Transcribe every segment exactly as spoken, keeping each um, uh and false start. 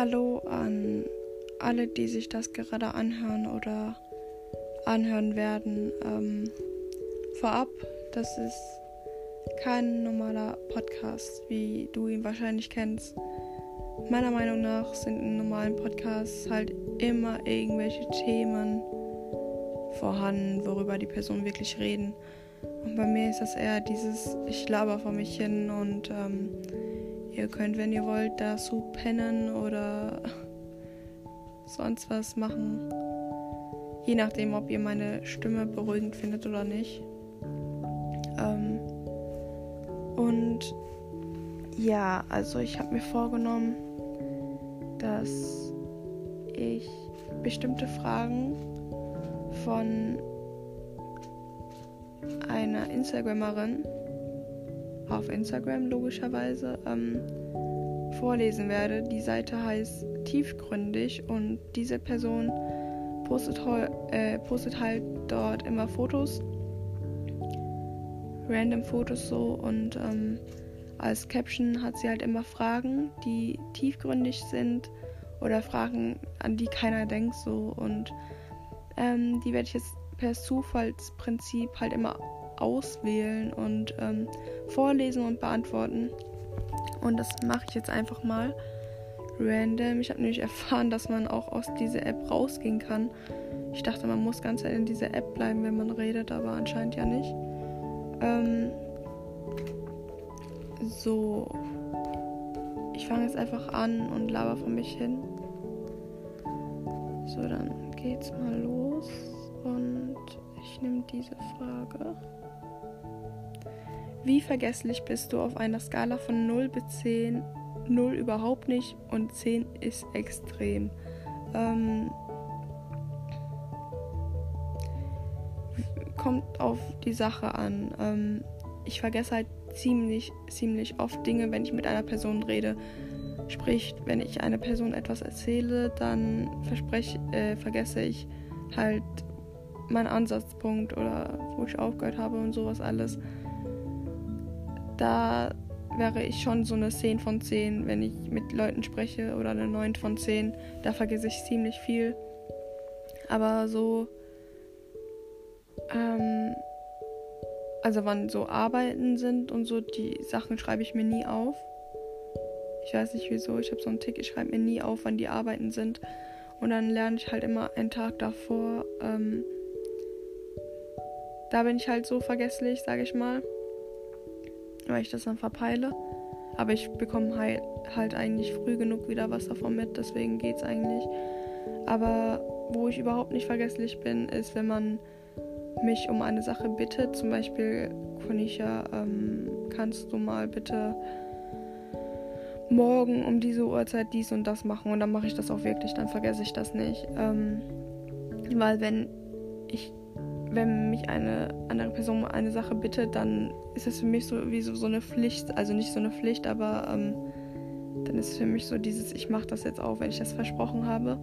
Hallo an alle, die sich das gerade anhören oder anhören werden. Ähm, vorab, das ist kein normaler Podcast, wie du ihn wahrscheinlich kennst. Meiner Meinung nach sind in normalen Podcasts halt immer irgendwelche Themen vorhanden, worüber die Personen wirklich reden. Und bei mir ist das eher dieses, ich laber vor mich hin und ähm, ihr könnt, wenn ihr wollt, dazu pennen oder sonst was machen. Je nachdem, ob ihr meine Stimme beruhigend findet oder nicht. Ähm, und ja, also ich habe mir vorgenommen, dass ich bestimmte Fragen von einer Instagramerin auf Instagram logischerweise ähm, vorlesen werde. Die Seite heißt Tiefgründig und diese Person postet, heu, äh, postet halt dort immer Fotos, random Fotos so, und ähm, als Caption hat sie halt immer Fragen, die tiefgründig sind oder Fragen, an die keiner denkt so, und ähm, die werde ich jetzt per Zufallsprinzip halt immer auswählen und ähm, vorlesen und beantworten. Und das mache ich jetzt einfach mal random. Ich habe nämlich erfahren, dass man auch aus dieser App rausgehen kann. Ich dachte, man muss ganz in dieser App bleiben, wenn man redet, aber anscheinend ja nicht. Ähm, so, ich fange jetzt einfach an und laber vor mich hin. So, dann geht's mal los und ich nehme diese Frage. Wie vergesslich bist du auf einer Skala von null bis zehn? null überhaupt nicht und zehn ist extrem. Ähm, kommt auf die Sache an. Ähm, ich vergesse halt ziemlich, ziemlich oft Dinge, wenn ich mit einer Person rede. Sprich, wenn ich einer Person etwas erzähle, dann verspreche, äh, vergesse ich halt meinen Ansatzpunkt oder wo ich aufgehört habe und sowas alles. Da wäre ich schon so eine zehn von zehn, wenn ich mit Leuten spreche, oder eine neun von zehn. Da vergesse ich ziemlich viel. Aber so, ähm, also wann so Arbeiten sind und so, die Sachen schreibe ich mir nie auf. Ich weiß nicht wieso, ich habe so einen Tick, ich schreibe mir nie auf, wann die Arbeiten sind. Und dann lerne ich halt immer einen Tag davor. Ähm, da bin ich halt so vergesslich, sage ich mal, weil ich das dann verpeile. Aber ich bekomme halt, halt eigentlich früh genug wieder was davon mit, deswegen geht's eigentlich. Aber wo ich überhaupt nicht vergesslich bin, ist, wenn man mich um eine Sache bittet. Zum Beispiel, Konisha, ähm, kannst du mal bitte morgen um diese Uhrzeit dies und das machen, und dann mache ich das auch wirklich, dann vergesse ich das nicht. Ähm, weil wenn ich wenn mich eine andere Person um eine Sache bittet, dann ist es für mich so wie so, so eine Pflicht, also nicht so eine Pflicht, aber ähm, dann ist es für mich so dieses, ich mache das jetzt auch, wenn ich das versprochen habe.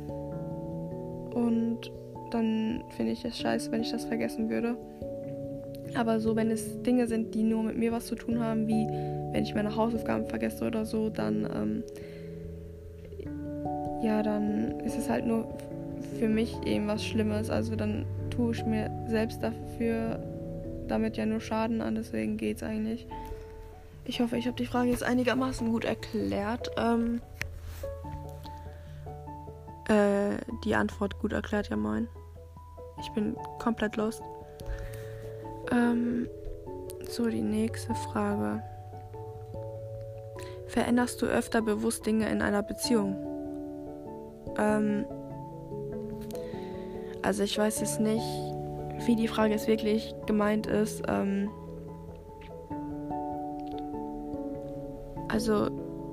Und dann finde ich es scheiße, wenn ich das vergessen würde. Aber so, wenn es Dinge sind, die nur mit mir was zu tun haben, wie wenn ich meine Hausaufgaben vergesse oder so, dann ähm, ja, dann ist es halt nur für mich eben was Schlimmes. Also dann tue ich mir selbst dafür damit ja nur Schaden an, deswegen geht's eigentlich. Ich hoffe, ich habe die Frage jetzt einigermaßen gut erklärt. Ähm, äh, die Antwort gut erklärt, ja moin. Ich bin komplett lost. Ähm, so, die nächste Frage. Veränderst du öfter bewusst Dinge in einer Beziehung? Ähm, also ich weiß jetzt nicht, wie die Frage jetzt wirklich gemeint ist. Ähm, also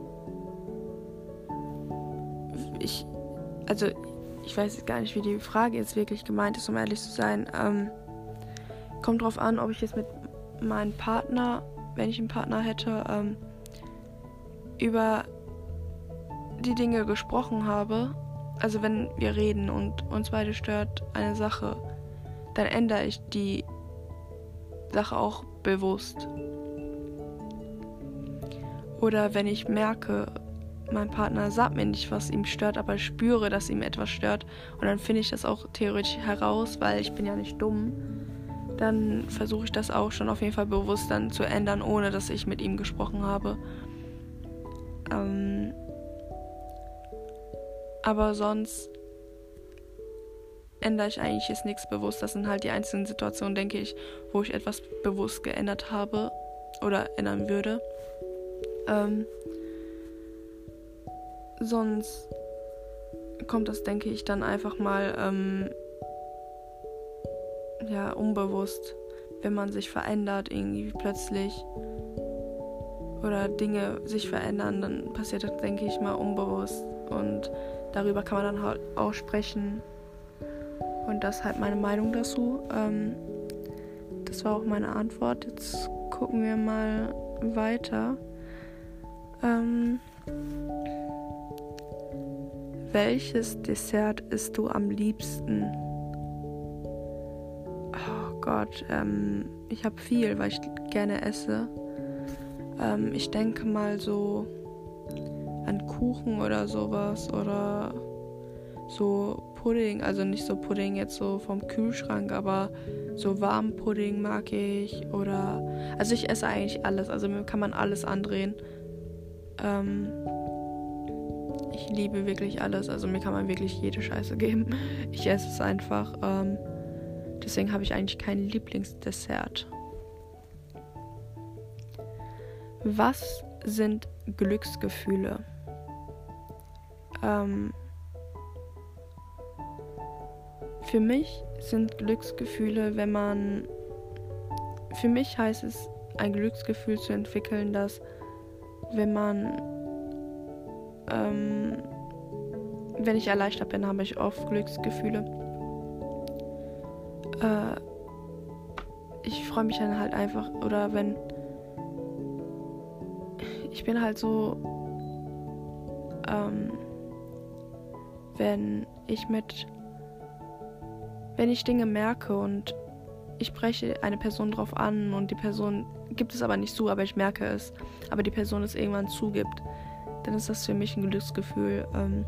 ich, also ich weiß jetzt gar nicht, wie die Frage jetzt wirklich gemeint ist, um ehrlich zu sein. Ähm, kommt drauf an, ob ich jetzt mit meinem Partner, wenn ich einen Partner hätte, ähm, über die Dinge gesprochen habe. Also wenn wir reden und uns beide stört eine Sache, dann ändere ich die Sache auch bewusst. Oder wenn ich merke, mein Partner sagt mir nicht, was ihm stört, aber ich spüre, dass ihm etwas stört. Und dann finde ich das auch theoretisch heraus, weil ich bin ja nicht dumm. Dann versuche ich das auch schon auf jeden Fall bewusst dann zu ändern, ohne dass ich mit ihm gesprochen habe. Ähm, aber sonst ändere ich eigentlich jetzt nichts bewusst. Das sind halt die einzelnen Situationen, denke ich, wo ich etwas bewusst geändert habe oder ändern würde. Ähm, sonst kommt das, denke ich, dann einfach mal ähm, ja, unbewusst, wenn man sich verändert irgendwie plötzlich oder Dinge sich verändern, dann passiert das, denke ich mal, unbewusst und darüber kann man dann halt auch sprechen und das ist halt meine Meinung dazu. Ähm, das war auch meine Antwort. Jetzt gucken wir mal weiter. Ähm, welches Dessert isst du am liebsten? Oh Gott, ähm, ich habe viel, weil ich gerne esse. Ähm, ich denke mal so an Kuchen oder sowas oder so Pudding, also nicht so Pudding jetzt so vom Kühlschrank, aber so warmen Pudding mag ich oder, also ich esse eigentlich alles, also mir kann man alles andrehen. Ähm, ich liebe wirklich alles, also mir kann man wirklich jede Scheiße geben. Ich esse es einfach, ähm, deswegen habe ich eigentlich kein Lieblingsdessert. Was sind Glücksgefühle? Ähm, für mich sind Glücksgefühle, wenn man... Für mich heißt es, ein Glücksgefühl zu entwickeln, dass wenn man... Ähm, wenn ich erleichtert bin, habe ich oft Glücksgefühle. Äh, ich freue mich dann halt einfach, oder wenn... Ich bin halt so... Ähm, wenn ich mit... Wenn ich Dinge merke und ich spreche eine Person drauf an und die Person gibt es aber nicht zu, aber ich merke es, aber die Person es irgendwann zugibt, dann ist das für mich ein Glücksgefühl, ähm,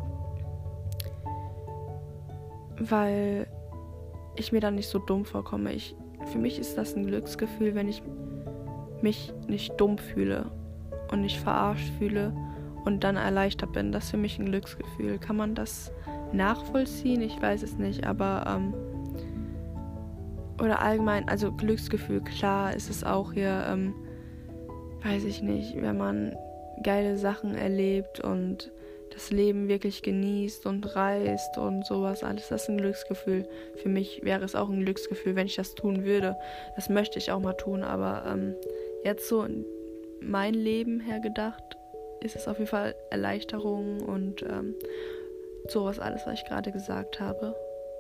weil ich mir dann nicht so dumm vorkomme. Ich, für mich ist das ein Glücksgefühl, wenn ich mich nicht dumm fühle und nicht verarscht fühle und dann erleichtert bin. Das ist für mich ein Glücksgefühl. Kann man das nachvollziehen? Ich weiß es nicht, aber ähm, oder allgemein, also Glücksgefühl, klar ist es auch hier, ähm, weiß ich nicht, wenn man geile Sachen erlebt und das Leben wirklich genießt und reist und sowas, alles, das ist ein Glücksgefühl. Für mich wäre es auch ein Glücksgefühl, wenn ich das tun würde. Das möchte ich auch mal tun, aber ähm, jetzt so in mein Leben hergedacht, ist es auf jeden Fall Erleichterung und ähm, sowas alles, was ich gerade gesagt habe.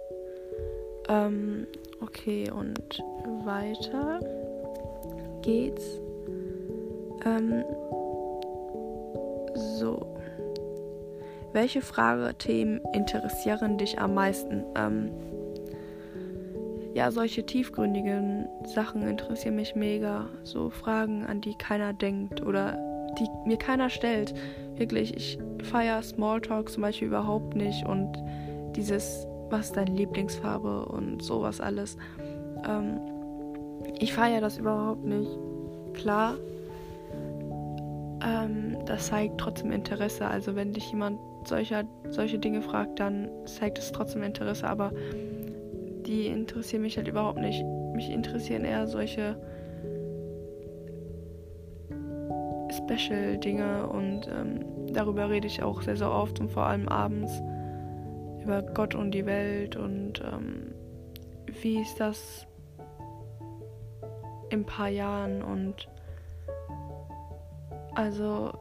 Ähm, okay, und weiter geht's. Ähm, so. Welche Fragethemen interessieren dich am meisten? Ähm, ja, solche tiefgründigen Sachen interessieren mich mega. So Fragen, an die keiner denkt oder die mir keiner stellt. Wirklich, ich feiere Smalltalk zum Beispiel überhaupt nicht und dieses, was ist deine Lieblingsfarbe und sowas alles. Ähm, ich feiere das überhaupt nicht. Klar, ähm, das zeigt trotzdem Interesse. Also wenn dich jemand solcher, solche Dinge fragt, dann zeigt es trotzdem Interesse, aber die interessieren mich halt überhaupt nicht. Mich interessieren eher solche Special-Dinge und ähm, darüber rede ich auch sehr, sehr oft und vor allem abends über Gott und die Welt und ähm, wie ist das in ein paar Jahren und also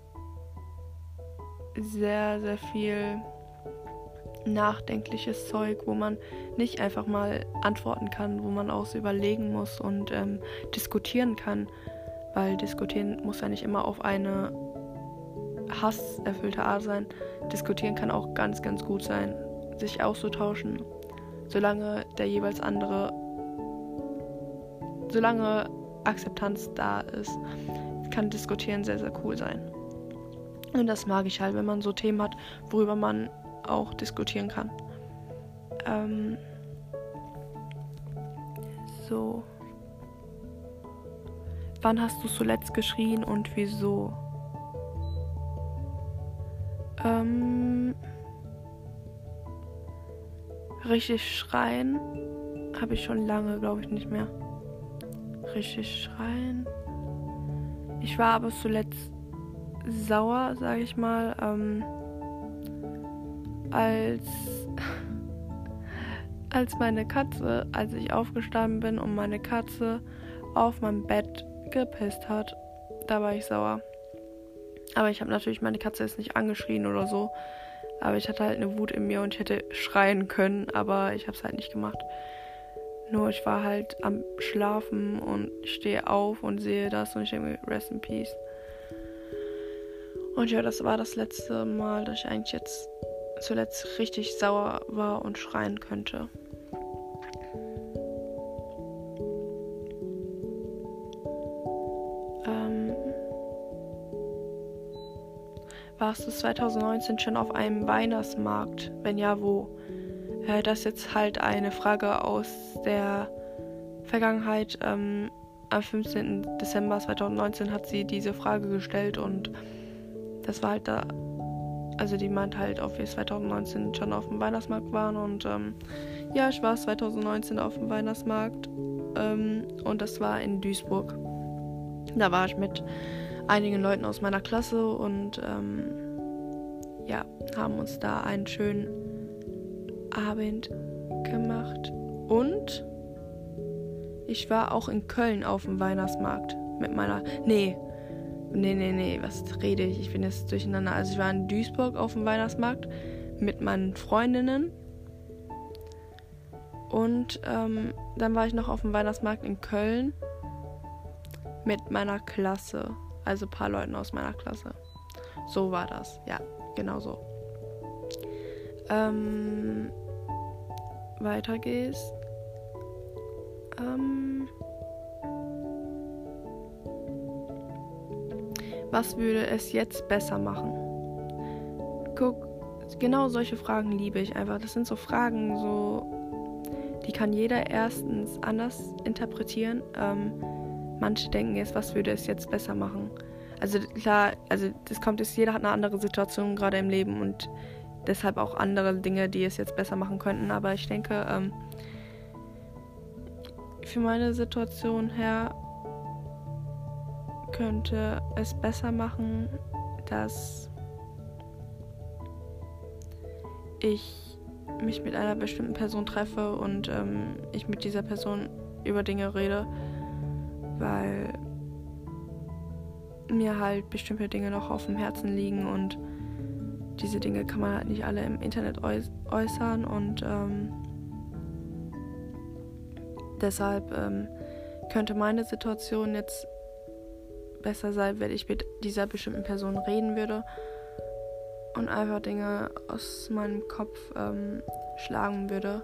sehr, sehr viel nachdenkliches Zeug, wo man nicht einfach mal antworten kann, wo man auch so überlegen muss und ähm, diskutieren kann, weil diskutieren muss ja nicht immer auf eine hasserfüllte Art sein. Diskutieren kann auch ganz, ganz gut sein, sich auszutauschen, solange der jeweils andere, solange Akzeptanz da ist, kann Diskutieren sehr, sehr cool sein. Und das mag ich halt, wenn man so Themen hat, worüber man auch diskutieren kann. Ähm, so. Wann hast du zuletzt geschrien und wieso? Ähm, richtig schreien habe ich schon lange, glaube ich, nicht mehr. Richtig schreien. Ich war aber zuletzt sauer, sage ich mal, ähm, als als meine Katze, als ich aufgestanden bin und meine Katze auf meinem Bett gepisst hat. Da war ich sauer. Aber ich habe natürlich meine Katze jetzt nicht angeschrien oder so. Aber ich hatte halt eine Wut in mir und ich hätte schreien können, aber ich habe es halt nicht gemacht. Nur ich war halt am Schlafen und stehe auf und sehe das und ich denke mir, rest in peace. Und ja, das war das letzte Mal, dass ich eigentlich jetzt zuletzt richtig sauer war und schreien könnte. Ähm, warst du zwanzig neunzehn schon auf einem Weihnachtsmarkt? Wenn ja, wo? Äh, das ist jetzt halt eine Frage aus der Vergangenheit. Ähm, am fünfzehnten Dezember zwanzig neunzehn hat sie diese Frage gestellt und das war halt da, also die meint halt, ob wir zwanzig neunzehn schon auf dem Weihnachtsmarkt waren und ähm, ja, ich war zwanzig neunzehn auf dem Weihnachtsmarkt ähm, und das war in Duisburg. Da war ich mit einigen Leuten aus meiner Klasse und ähm, ja, haben uns da einen schönen Abend gemacht. Und ich war auch in Köln auf dem Weihnachtsmarkt mit meiner, nee, nee, nee, nee, was rede ich? Ich bin jetzt durcheinander. Also ich war in Duisburg auf dem Weihnachtsmarkt mit meinen Freundinnen und ähm, dann war ich noch auf dem Weihnachtsmarkt in Köln mit meiner Klasse, also ein paar Leuten aus meiner Klasse. So war das, ja, genau so. Ähm, weiter geht's. Ähm, was würde es jetzt besser machen? Guck, genau solche Fragen liebe ich einfach. Das sind so Fragen, so, die kann jeder erstens anders interpretieren. Ähm, manche denken jetzt, was würde es jetzt besser machen? Also klar, also das kommt jetzt, jeder hat eine andere Situation gerade im Leben und deshalb auch andere Dinge, die es jetzt besser machen könnten. Aber ich denke, ähm, für meine Situation her könnte es besser machen, dass ich mich mit einer bestimmten Person treffe und ähm, ich mit dieser Person über Dinge rede, weil mir halt bestimmte Dinge noch auf dem Herzen liegen und diese Dinge kann man halt nicht alle im Internet äu- äußern und ähm, deshalb ähm, könnte meine Situation jetzt besser sein, wenn ich mit dieser bestimmten Person reden würde und einfach Dinge aus meinem Kopf ähm, schlagen würde.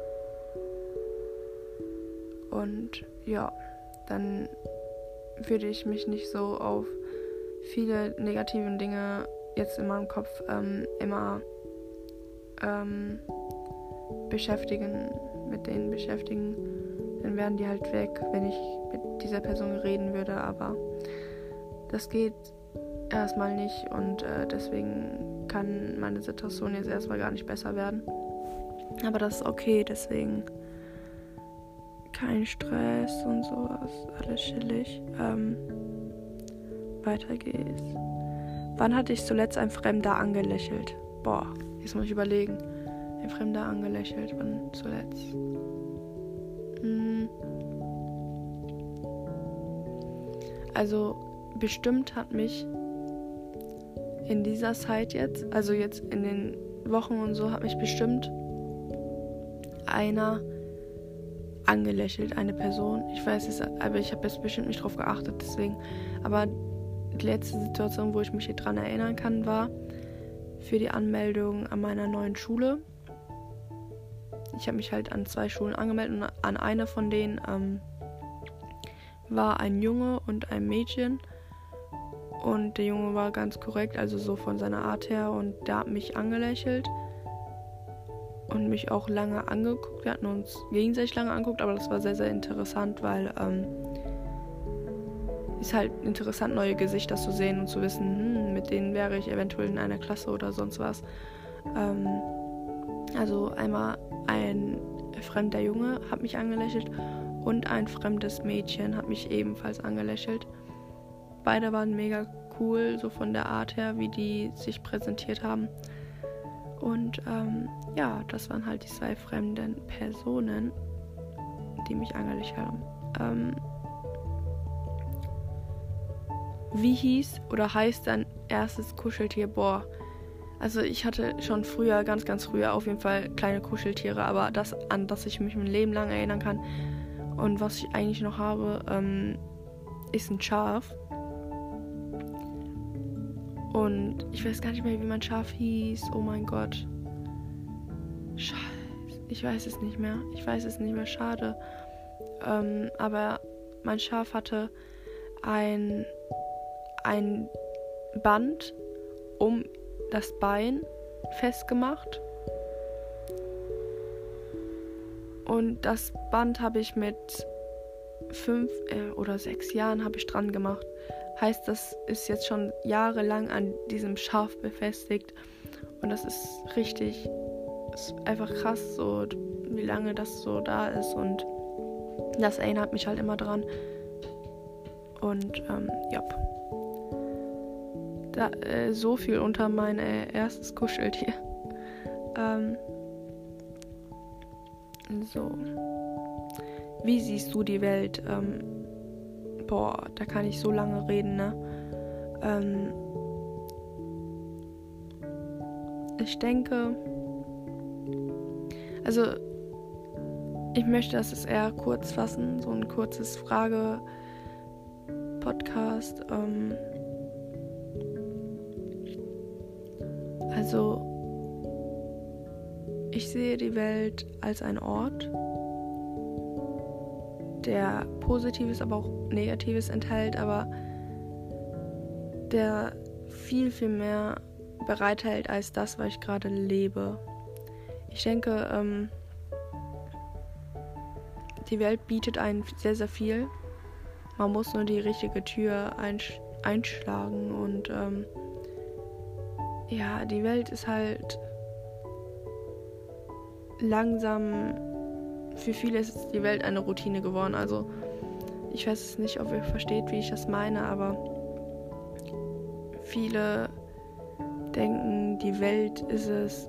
Und ja, dann würde ich mich nicht so auf viele negative Dinge jetzt in meinem Kopf ähm, immer ähm, beschäftigen, mit denen beschäftigen. Dann wären die halt weg, wenn ich mit dieser Person reden würde, aber das geht erstmal nicht und äh, deswegen kann meine Situation jetzt erstmal gar nicht besser werden. Aber das ist okay, deswegen kein Stress und sowas, alles chillig. Ähm, weiter geht's. Wann hatte ich zuletzt ein Fremder angelächelt? Boah, jetzt muss ich überlegen. Ein Fremder angelächelt, wann zuletzt? Hm. Also bestimmt hat mich in dieser Zeit jetzt, also jetzt in den Wochen und so, hat mich bestimmt einer angelächelt, eine Person. Ich weiß es, aber ich habe jetzt bestimmt nicht drauf geachtet, deswegen. Aber die letzte Situation, wo ich mich hier dran erinnern kann, war für die Anmeldung an meiner neuen Schule. Ich habe mich halt an zwei Schulen angemeldet und an einer von denen ähm, war ein Junge und ein Mädchen. Und der Junge war ganz korrekt, also so von seiner Art her. Und der hat mich angelächelt und mich auch lange angeguckt. Wir hatten uns gegenseitig lange angeguckt, aber das war sehr, sehr interessant, weil ähm, ist halt interessant, neue Gesichter zu sehen und zu wissen, hm, mit denen wäre ich eventuell in einer Klasse oder sonst was. Ähm, also einmal ein fremder Junge hat mich angelächelt und ein fremdes Mädchen hat mich ebenfalls angelächelt. Beide waren mega cool, so von der Art her, wie die sich präsentiert haben. Und ähm, ja, das waren halt die zwei fremden Personen, die mich angelächelt haben. Ähm, wie hieß oder heißt dein erstes Kuscheltier? Boah, also ich hatte schon früher, ganz, ganz früher auf jeden Fall kleine Kuscheltiere, aber das, an das ich mich mein Leben lang erinnern kann und was ich eigentlich noch habe, ähm, ist ein Schaf. Und ich weiß gar nicht mehr, wie mein Schaf hieß. Oh mein Gott. Scheiße. Ich weiß es nicht mehr. Ich weiß es nicht mehr. Schade. Ähm, aber mein Schaf hatte ein, ein Band um das Bein festgemacht. Und das Band habe ich mit fünf äh, oder sechs Jahren habe ich dran gemacht. Heißt, das ist jetzt schon jahrelang an diesem Schaf befestigt. Und das ist richtig, ist einfach krass, so wie lange das so da ist. Und das erinnert mich halt immer dran. Und ähm, ja. Da, äh, so viel unter mein äh, erstes Kuscheltier. ähm, so. Wie siehst du die Welt? Ähm, boah, da kann ich so lange reden, ne? Ähm, ich denke, also ich möchte das jetzt eher kurz fassen, so ein kurzes Frage-Podcast. Ähm, also ich sehe die Welt als einen Ort, der Positives, aber auch Negatives enthält, aber der viel, viel mehr bereithält als das, was ich gerade lebe. Ich denke, ähm, die Welt bietet einem sehr, sehr viel. Man muss nur die richtige Tür einsch- einschlagen und ähm, ja, die Welt ist halt langsam, für viele ist die Welt eine Routine geworden. Also ich weiß es nicht, ob ihr versteht, wie ich das meine, aber viele denken, die Welt ist es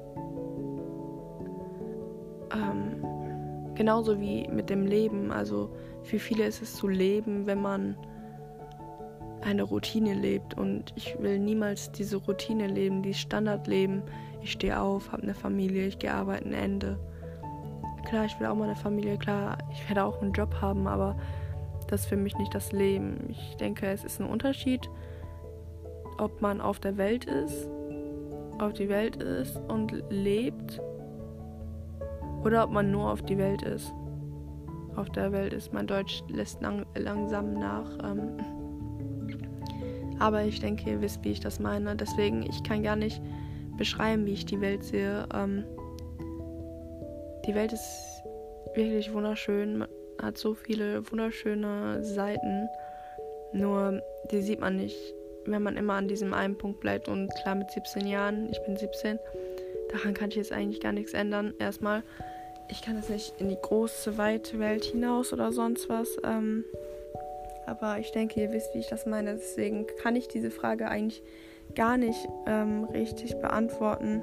ähm, genauso wie mit dem Leben. Also für viele ist es zu leben, wenn man eine Routine lebt. Und ich will niemals diese Routine leben, dieses Standardleben. Ich stehe auf, habe eine Familie, ich gehe arbeiten, Ende. Klar, ich will auch mal eine Familie, klar, ich werde auch einen Job haben, aber das ist für mich nicht das Leben. Ich denke, es ist ein Unterschied, ob man auf der Welt ist, auf die Welt ist und lebt, oder ob man nur auf die Welt ist. Auf der Welt ist. Mein Deutsch lässt lang, langsam nach. Ähm, aber ich denke, ihr wisst, wie ich das meine. Deswegen, ich kann gar nicht beschreiben, wie ich die Welt sehe. Ähm, die Welt ist wirklich wunderschön. Man hat so viele wunderschöne Seiten. Nur, die sieht man nicht, wenn man immer an diesem einen Punkt bleibt. Und klar, mit siebzehn Jahren, ich bin siebzehn, daran kann ich jetzt eigentlich gar nichts ändern. Erstmal, ich kann jetzt nicht in die große, weite Welt hinaus oder sonst was. Ähm, aber ich denke, ihr wisst, wie ich das meine. Deswegen kann ich diese Frage eigentlich gar nicht ähm, richtig beantworten.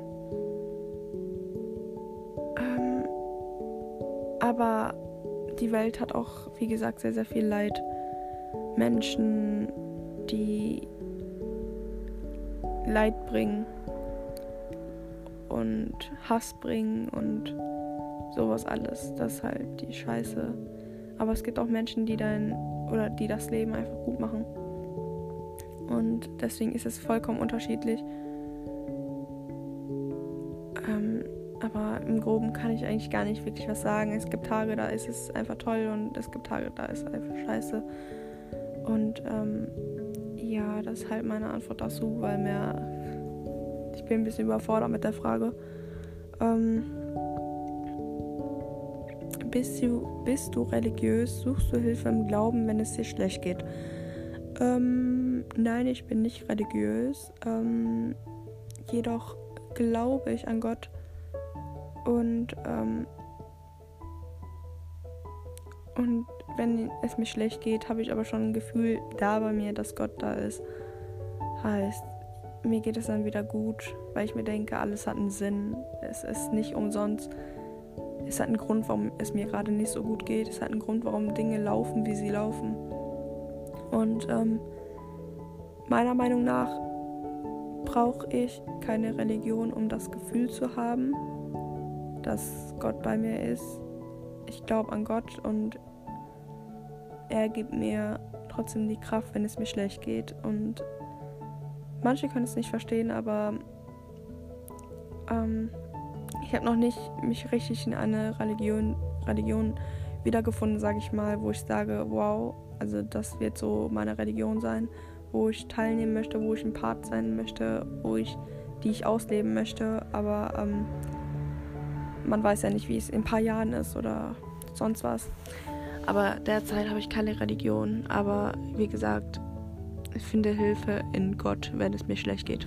Ähm, aber die Welt hat auch, wie gesagt, sehr, sehr viel Leid. Menschen, die Leid bringen und Hass bringen und sowas alles. Das ist halt die Scheiße. Aber es gibt auch Menschen, die dann oder die das Leben einfach gut machen. Und deswegen ist es vollkommen unterschiedlich. Ähm, aber im Groben kann ich eigentlich gar nicht wirklich was sagen. Es gibt Tage, da ist es einfach toll und es gibt Tage, da ist es einfach scheiße. Und ähm, ja, das ist halt meine Antwort dazu, weil mehr... Ich bin ein bisschen überfordert mit der Frage. Ähm, bist du, bist du religiös? Suchst du Hilfe im Glauben, wenn es dir schlecht geht? Ähm, nein, ich bin nicht religiös. Ähm, jedoch glaube ich an Gott. Und, ähm, und wenn es mir schlecht geht, habe ich aber schon ein Gefühl da bei mir, dass Gott da ist. Heißt, mir geht es dann wieder gut, weil ich mir denke, alles hat einen Sinn. Es ist nicht umsonst. Es hat einen Grund, warum es mir gerade nicht so gut geht. Es hat einen Grund, warum Dinge laufen, wie sie laufen. Und ähm, meiner Meinung nach brauche ich keine Religion, um das Gefühl zu haben, dass Gott bei mir ist. Ich glaube an Gott und er gibt mir trotzdem die Kraft, wenn es mir schlecht geht. Und manche können es nicht verstehen, aber ähm, ich habe noch nicht mich richtig in eine Religion, Religion wiedergefunden, sage ich mal, wo ich sage, wow, also das wird so meine Religion sein, wo ich teilnehmen möchte, wo ich ein Part sein möchte, wo ich, die ich ausleben möchte, aber ähm, man weiß ja nicht, wie es in ein paar Jahren ist oder sonst was. Aber derzeit habe ich keine Religion, aber wie gesagt, ich finde Hilfe in Gott, wenn es mir schlecht geht.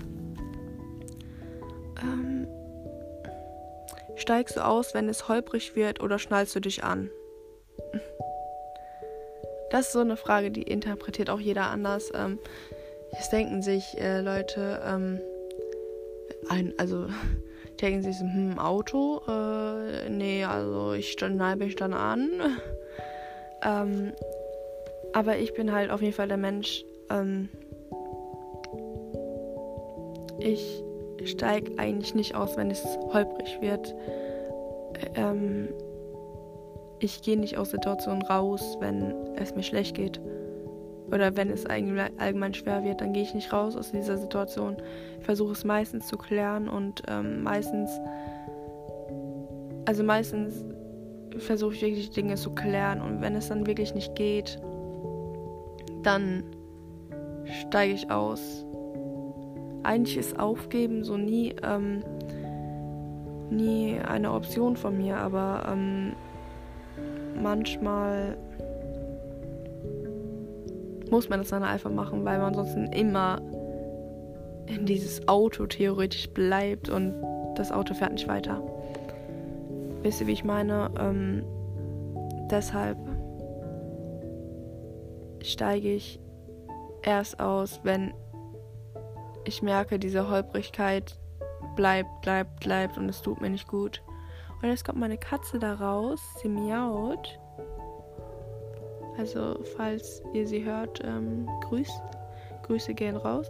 Ähm, steigst du aus, wenn es holprig wird, oder schnallst du dich an? Das ist so eine Frage, die interpretiert auch jeder anders. Ähm, jetzt denken sich äh, Leute, ähm, ein, also denken sich so, hm, Auto? Äh, nee, also ich schnall mich dann an. ähm, aber ich bin halt auf jeden Fall der Mensch, ähm, ich steige eigentlich nicht aus, wenn es holprig wird. Ähm, ich gehe nicht aus Situationen raus, wenn es mir schlecht geht. Oder wenn es allgemein schwer wird, dann gehe ich nicht raus aus dieser Situation. Ich versuche es meistens zu klären und ähm, meistens, also meistens versuche ich wirklich Dinge zu klären. Und wenn es dann wirklich nicht geht, dann steige ich aus. Eigentlich ist Aufgeben so nie, ähm, nie eine Option von mir, aber ähm, manchmal muss man das dann einfach machen, weil man ansonsten immer in dieses Auto theoretisch bleibt und das Auto fährt nicht weiter. Wisst ihr, wie ich meine? Ähm, deshalb steige ich erst aus, wenn ich merke, diese Holprigkeit bleibt, bleibt, bleibt und es tut mir nicht gut. Und jetzt kommt meine Katze da raus, sie miaut. Also, falls ihr sie hört, ähm, grüß, Grüße gehen raus.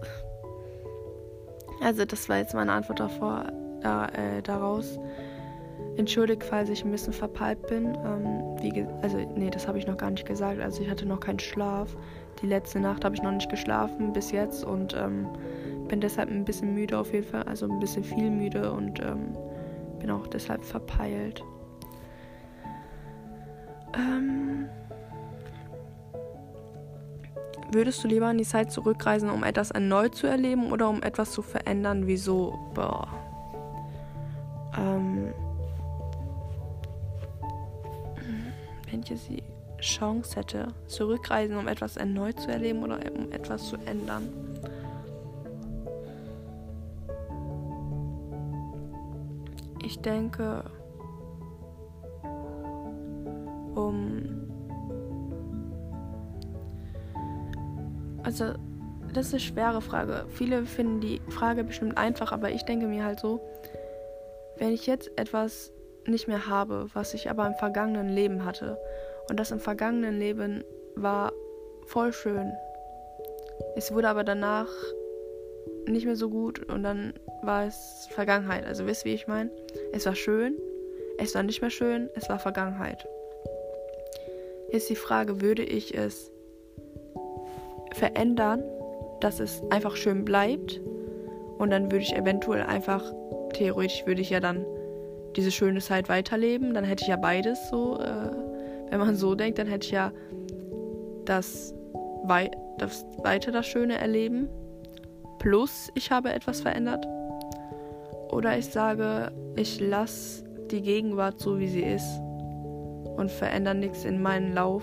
Also, das war jetzt meine Antwort davor, da, äh, daraus. Entschuldigt, falls ich ein bisschen verpeilt bin. Ähm, wie ge- also, nee, das habe ich noch gar nicht gesagt. Also, ich hatte noch keinen Schlaf. Die letzte Nacht habe ich noch nicht geschlafen bis jetzt und ähm, bin deshalb ein bisschen müde auf jeden Fall. Also, ein bisschen viel müde und ähm, bin auch deshalb verpeilt. Ähm... Würdest du lieber in die Zeit zurückreisen, um etwas erneut zu erleben oder um etwas zu verändern? Wieso? Boah. Ähm, wenn ich jetzt die Chance hätte, zurückreisen, um etwas erneut zu erleben oder um etwas zu ändern? Ich denke, um... Also, das ist eine schwere Frage. Viele finden die Frage bestimmt einfach, aber ich denke mir halt so, wenn ich jetzt etwas nicht mehr habe, was ich aber im vergangenen Leben hatte, und das im vergangenen Leben war voll schön, es wurde aber danach nicht mehr so gut und dann war es Vergangenheit. Also wisst ihr, wie ich meine? Es war schön, es war nicht mehr schön, es war Vergangenheit. Jetzt die Frage, würde ich es verändern, dass es einfach schön bleibt, und dann würde ich eventuell einfach, theoretisch würde ich ja dann diese schöne Zeit weiterleben, dann hätte ich ja beides so, äh, wenn man so denkt, dann hätte ich ja das, wei- das, weiter das Schöne erleben, plus ich habe etwas verändert. Oder ich sage, ich lasse die Gegenwart so, wie sie ist und verändere nichts in meinen Lauf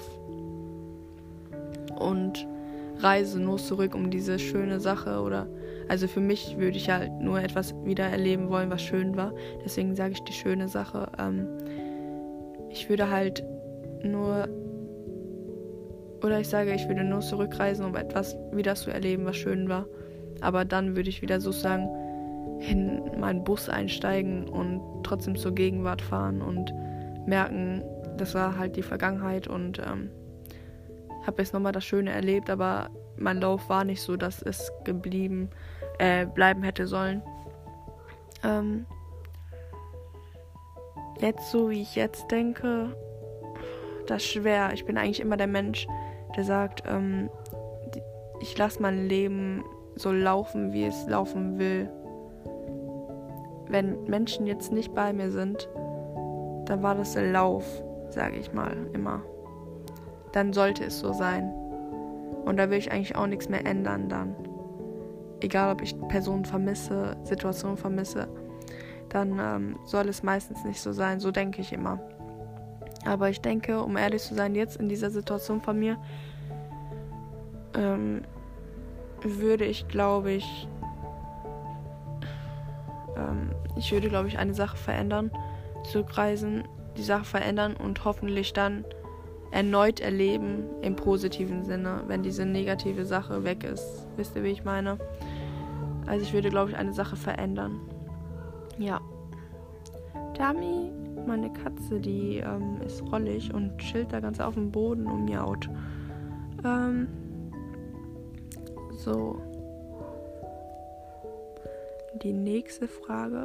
und reise nur zurück um diese schöne Sache. Oder also für mich würde ich halt nur etwas wieder erleben wollen, was schön war. Deswegen sage ich die schöne Sache. Ähm, ich würde halt nur oder ich sage, ich würde nur zurückreisen, um etwas wieder zu erleben, was schön war. Aber dann würde ich wieder sozusagen in meinen Bus einsteigen und trotzdem zur Gegenwart fahren und merken, das war halt die Vergangenheit und ähm, habe jetzt nochmal das Schöne erlebt, aber mein Lauf war nicht so, dass es geblieben, äh, bleiben hätte sollen. Ähm, jetzt so, wie ich jetzt denke, das ist schwer. Ich bin eigentlich immer der Mensch, der sagt, ähm, ich lasse mein Leben so laufen, wie es laufen will. Wenn Menschen jetzt nicht bei mir sind, dann war das der Lauf, sage ich mal immer. Dann sollte es so sein. Und da will ich eigentlich auch nichts mehr ändern dann. Egal, ob ich Personen vermisse, Situationen vermisse, dann ähm, soll es meistens nicht so sein. So denke ich immer. Aber ich denke, um ehrlich zu sein, jetzt in dieser Situation von mir, ähm, würde ich, glaube ich, ähm, ich würde, glaube ich, eine Sache verändern, zurückreisen, die Sache verändern und hoffentlich dann erneut erleben im positiven Sinne, wenn diese negative Sache weg ist. Wisst ihr, wie ich meine? Also ich würde, glaube ich, eine Sache verändern. Ja. Dami, meine Katze, die ähm, ist rollig und chillt da ganz auf dem Boden und miaut. Ähm, so. Die nächste Frage.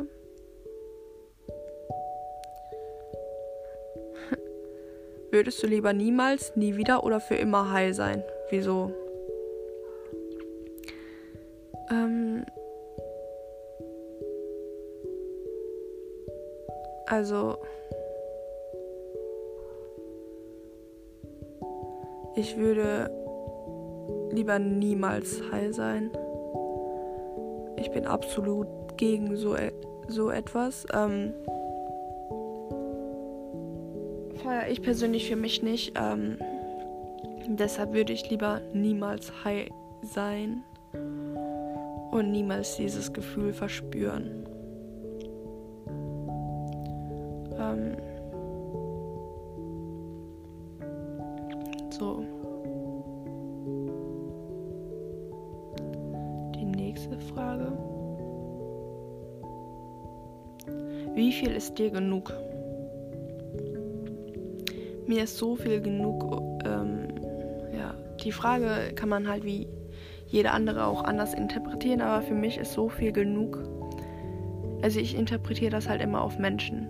Würdest du lieber niemals, nie wieder oder für immer heil sein? Wieso? Ähm, also, ich würde lieber niemals heil sein. Ich bin absolut gegen so, so etwas. Ähm, feiere ich persönlich für mich nicht. Ähm, deshalb würde ich lieber niemals high sein und niemals dieses Gefühl verspüren. Ähm, so. Die nächste Frage. Wie viel ist dir genug? Mir ist so viel genug. Ähm, ja, die Frage kann man halt wie jeder andere auch anders interpretieren, aber für mich ist so viel genug. Also ich interpretiere das halt immer auf Menschen.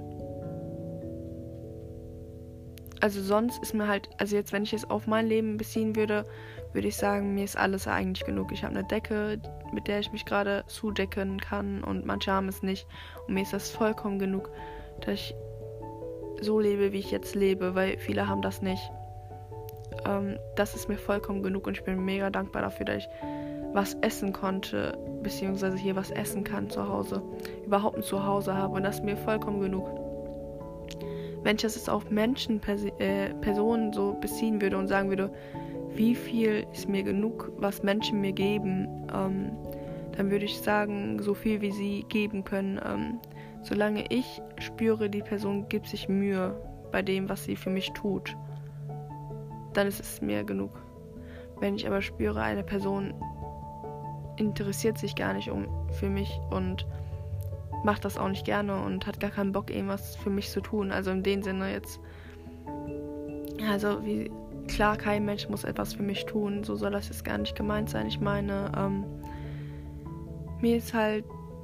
Also sonst ist mir halt, also jetzt, wenn ich es auf mein Leben beziehen würde, würde ich sagen, mir ist alles eigentlich genug. Ich habe eine Decke, mit der ich mich gerade zudecken kann und manche haben es nicht. Und mir ist das vollkommen genug, dass ich so lebe, wie ich jetzt lebe, weil viele haben das nicht. Ähm, das ist mir vollkommen genug und ich bin mega dankbar dafür, dass ich was essen konnte, beziehungsweise hier was essen kann zu Hause, überhaupt ein Zuhause habe und das ist mir vollkommen genug. Wenn ich das jetzt auf Menschen, Pers- äh, Personen so beziehen würde und sagen würde, wie viel ist mir genug, was Menschen mir geben, ähm, dann würde ich sagen, so viel wie sie geben können. Ähm, solange ich spüre, die Person gibt sich Mühe bei dem, was sie für mich tut, dann ist es mir genug. Wenn ich aber spüre, eine Person interessiert sich gar nicht um für mich und macht das auch nicht gerne und hat gar keinen Bock, irgendwas für mich zu tun. Also in dem Sinne jetzt, also wie klar, kein Mensch muss etwas für mich tun, so soll das jetzt gar nicht gemeint sein. Ich meine, ähm, mir ist halt,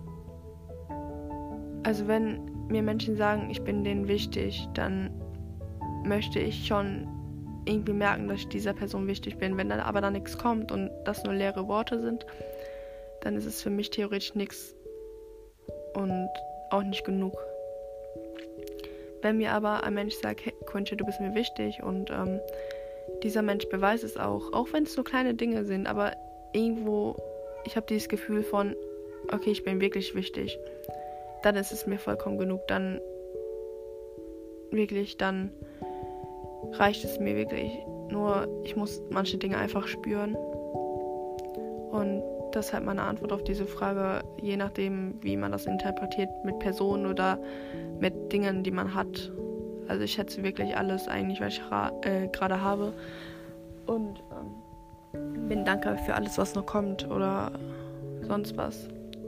also wenn mir Menschen sagen, ich bin denen wichtig, dann möchte ich schon irgendwie merken, dass ich dieser Person wichtig bin. Wenn dann aber da nichts kommt und das nur leere Worte sind, dann ist es für mich theoretisch nichts und auch nicht genug. Wenn mir aber ein Mensch sagt, hey Quincy, du bist mir wichtig und ähm, dieser Mensch beweist es auch, auch wenn es so kleine Dinge sind, aber irgendwo, ich habe dieses Gefühl von, okay, ich bin wirklich wichtig, dann ist es mir vollkommen genug, dann wirklich, dann reicht es mir wirklich. Nur ich muss manche Dinge einfach spüren. Und das ist halt meine Antwort auf diese Frage, je nachdem, wie man das interpretiert, mit Personen oder mit Dingen, die man hat. Also ich schätze wirklich alles eigentlich, was ich ra- äh, gerade habe. Und ähm, bin dankbar für alles, was noch kommt oder sonst was.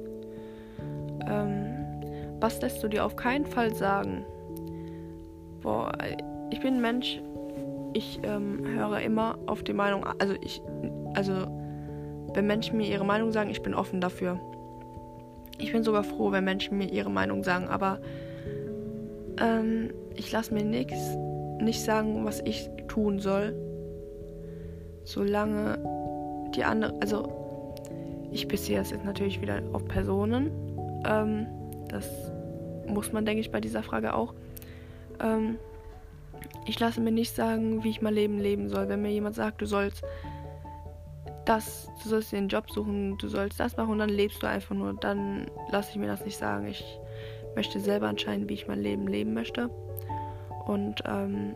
Ähm, was lässt du dir auf keinen Fall sagen? Boah, ich bin ein Mensch, ich ähm, höre immer auf die Meinung, also ich, also wenn Menschen mir ihre Meinung sagen, ich bin offen dafür. Ich bin sogar froh, wenn Menschen mir ihre Meinung sagen, aber ähm, ich lasse mir nichts, nicht sagen, was ich tun soll, solange die andere, also ich beziehe das jetzt natürlich wieder auf Personen, ähm, das muss man, denke ich, bei dieser Frage auch. Ähm, ich lasse mir nicht sagen, wie ich mein Leben leben soll. Wenn mir jemand sagt, du sollst das, du sollst dir einen Job suchen, du sollst das machen und dann lebst du einfach nur, dann lasse ich mir das nicht sagen. Ich möchte selber entscheiden, wie ich mein Leben leben möchte. Und ähm,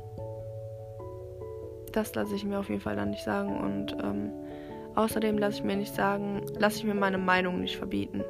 das lasse ich mir auf jeden Fall dann nicht sagen. Und ähm, außerdem lasse ich mir nicht sagen, lasse ich mir meine Meinung nicht verbieten.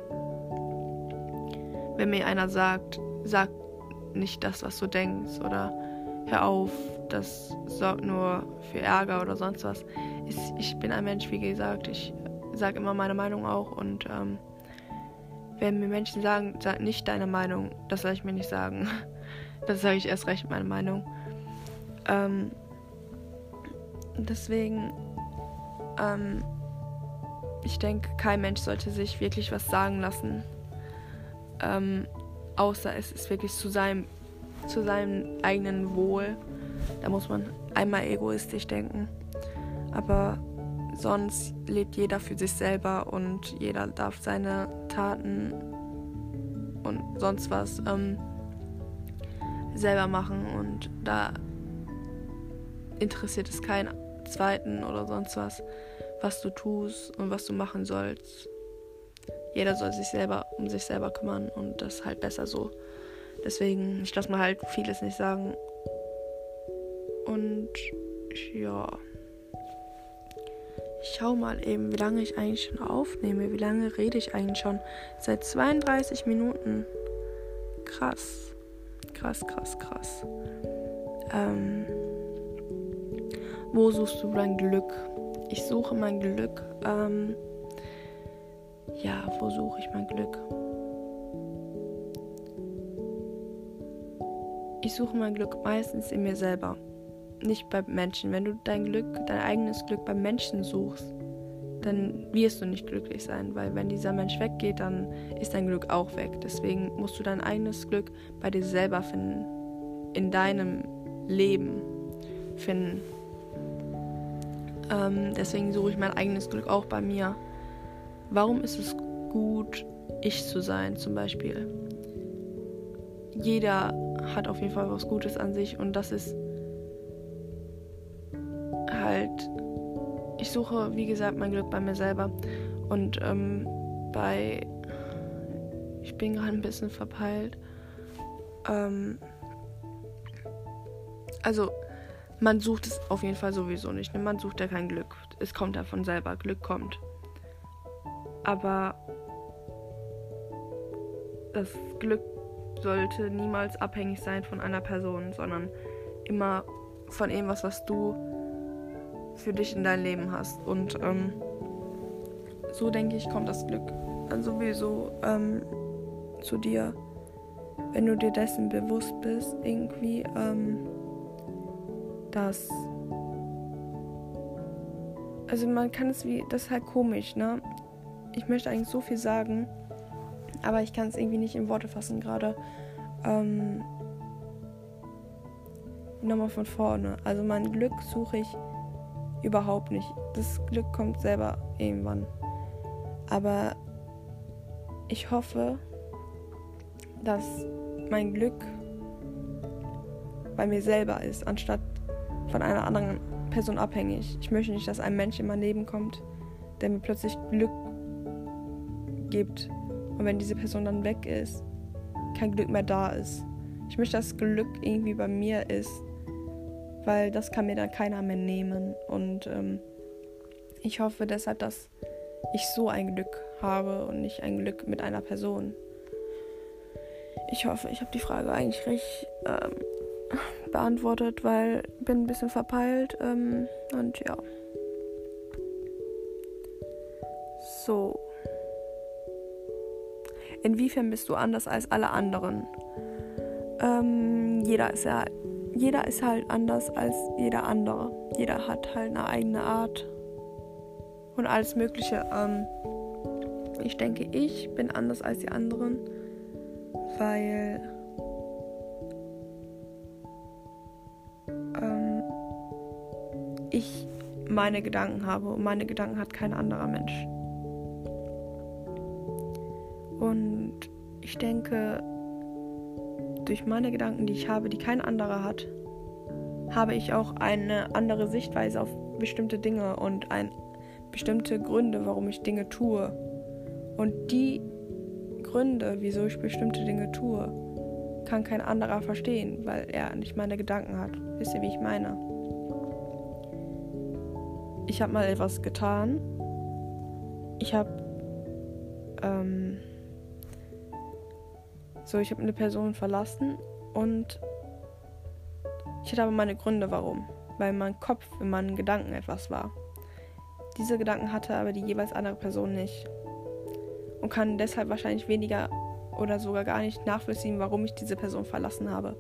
Wenn mir einer sagt, sag nicht das, was du denkst, oder hör auf, das sorgt nur für Ärger oder sonst was. Ich, ich bin ein Mensch, wie gesagt, ich sage immer meine Meinung auch und ähm, wenn mir Menschen sagen, sag nicht deine Meinung, das soll ich mir nicht sagen. Das sage ich erst recht meine Meinung. Ähm, deswegen, ähm, ich denke, kein Mensch sollte sich wirklich was sagen lassen, ähm, außer es ist wirklich zu seinem, zu seinem eigenen Wohl. Da muss man einmal egoistisch denken. Aber sonst lebt jeder für sich selber und jeder darf seine Taten und sonst was ähm, selber machen. Und da interessiert es keinen Zweiten oder sonst was, was du tust und was du machen sollst. Jeder soll sich selber um sich selber kümmern und das ist halt besser so. Deswegen, ich lasse mir halt vieles nicht sagen. Und ja, ich schau mal eben, wie lange ich eigentlich schon aufnehme. Wie lange rede ich eigentlich schon? Seit zweiunddreißig Minuten. Krass. Krass, krass, krass. Ähm, wo suchst du dein Glück? Ich suche mein Glück. Ähm, ja, wo suche ich mein Glück? Ich suche mein Glück meistens in mir selber. Nicht bei Menschen. Wenn du dein Glück, dein eigenes Glück bei Menschen suchst, dann wirst du nicht glücklich sein, weil wenn dieser Mensch weggeht, dann ist dein Glück auch weg. Deswegen musst du dein eigenes Glück bei dir selber finden, in deinem Leben finden. Ähm, deswegen suche ich mein eigenes Glück auch bei mir. Warum ist es gut, ich zu sein, zum Beispiel? Jeder hat auf jeden Fall was Gutes an sich und das ist halt, ich suche, wie gesagt, mein Glück bei mir selber und ähm, bei, ich bin gerade ein bisschen verpeilt, ähm, also man sucht es auf jeden Fall sowieso nicht, ne? Man sucht ja kein Glück, es kommt ja von selber, Glück kommt, aber das Glück sollte niemals abhängig sein von einer Person, sondern immer von irgendwas, was du für dich in dein Leben hast. Und ähm, so denke ich, kommt das Glück dann sowieso ähm, zu dir, wenn du dir dessen bewusst bist, irgendwie, ähm, dass, also man kann es wie, das ist halt komisch, ne? Ich möchte eigentlich so viel sagen, aber ich kann es irgendwie nicht in Worte fassen gerade. Ähm, nochmal von vorne. Also mein Glück suche ich überhaupt nicht. Das Glück kommt selber irgendwann. Aber ich hoffe, dass mein Glück bei mir selber ist, anstatt von einer anderen personabhängig. Ich möchte nicht, dass ein Mensch in mein Leben kommt, der mir plötzlich Glück gibt. Und wenn diese Person dann weg ist, kein Glück mehr da ist. Ich möchte, dass Glück irgendwie bei mir ist, weil das kann mir dann keiner mehr nehmen. Und ähm, ich hoffe deshalb, dass ich so ein Glück habe und nicht ein Glück mit einer Person. Ich hoffe, ich habe die Frage eigentlich richtig ähm, beantwortet, weil ich bin ein bisschen verpeilt. Ähm, und ja. So. Inwiefern bist du anders als alle anderen? Ähm, jeder ist ja, jeder ist halt anders als jeder andere. Jeder hat halt eine eigene Art und alles Mögliche. Ähm, ich denke, ich bin anders als die anderen, weil ähm, ich meine Gedanken habe und meine Gedanken hat kein anderer Mensch. Und ich denke, durch meine Gedanken, die ich habe, die kein anderer hat, habe ich auch eine andere Sichtweise auf bestimmte Dinge und ein, bestimmte Gründe, warum ich Dinge tue. Und die Gründe, wieso ich bestimmte Dinge tue, kann kein anderer verstehen, weil er nicht meine Gedanken hat. Wisst ihr, wie ich meine? Ich habe mal etwas getan. Ich habe ähm, So, ich habe eine Person verlassen und ich hatte aber meine Gründe, warum. Weil mein Kopf in meinen Gedanken etwas war. Diese Gedanken hatte aber die jeweils andere Person nicht. Und kann deshalb wahrscheinlich weniger oder sogar gar nicht nachvollziehen, warum ich diese Person verlassen habe.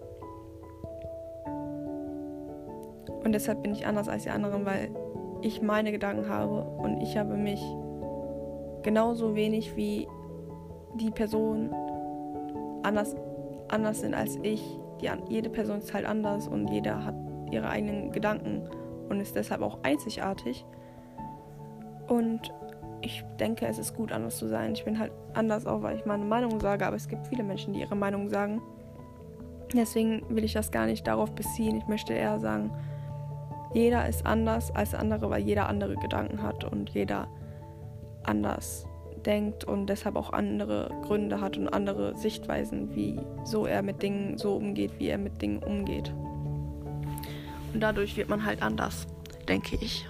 Und deshalb bin ich anders als die anderen, weil ich meine Gedanken habe und ich habe mich genauso wenig wie die Person anders, anders sind als ich. Die, jede Person ist halt anders und jeder hat ihre eigenen Gedanken und ist deshalb auch einzigartig. Und ich denke, es ist gut, anders zu sein. Ich bin halt anders auch, weil ich meine Meinung sage, aber es gibt viele Menschen, die ihre Meinung sagen. Deswegen will ich das gar nicht darauf beziehen. Ich möchte eher sagen, jeder ist anders als der andere, weil jeder andere Gedanken hat und jeder anders denkt und deshalb auch andere Gründe hat und andere Sichtweisen, wieso er mit Dingen so umgeht, wie er mit Dingen umgeht. Und dadurch wird man halt anders, denke ich.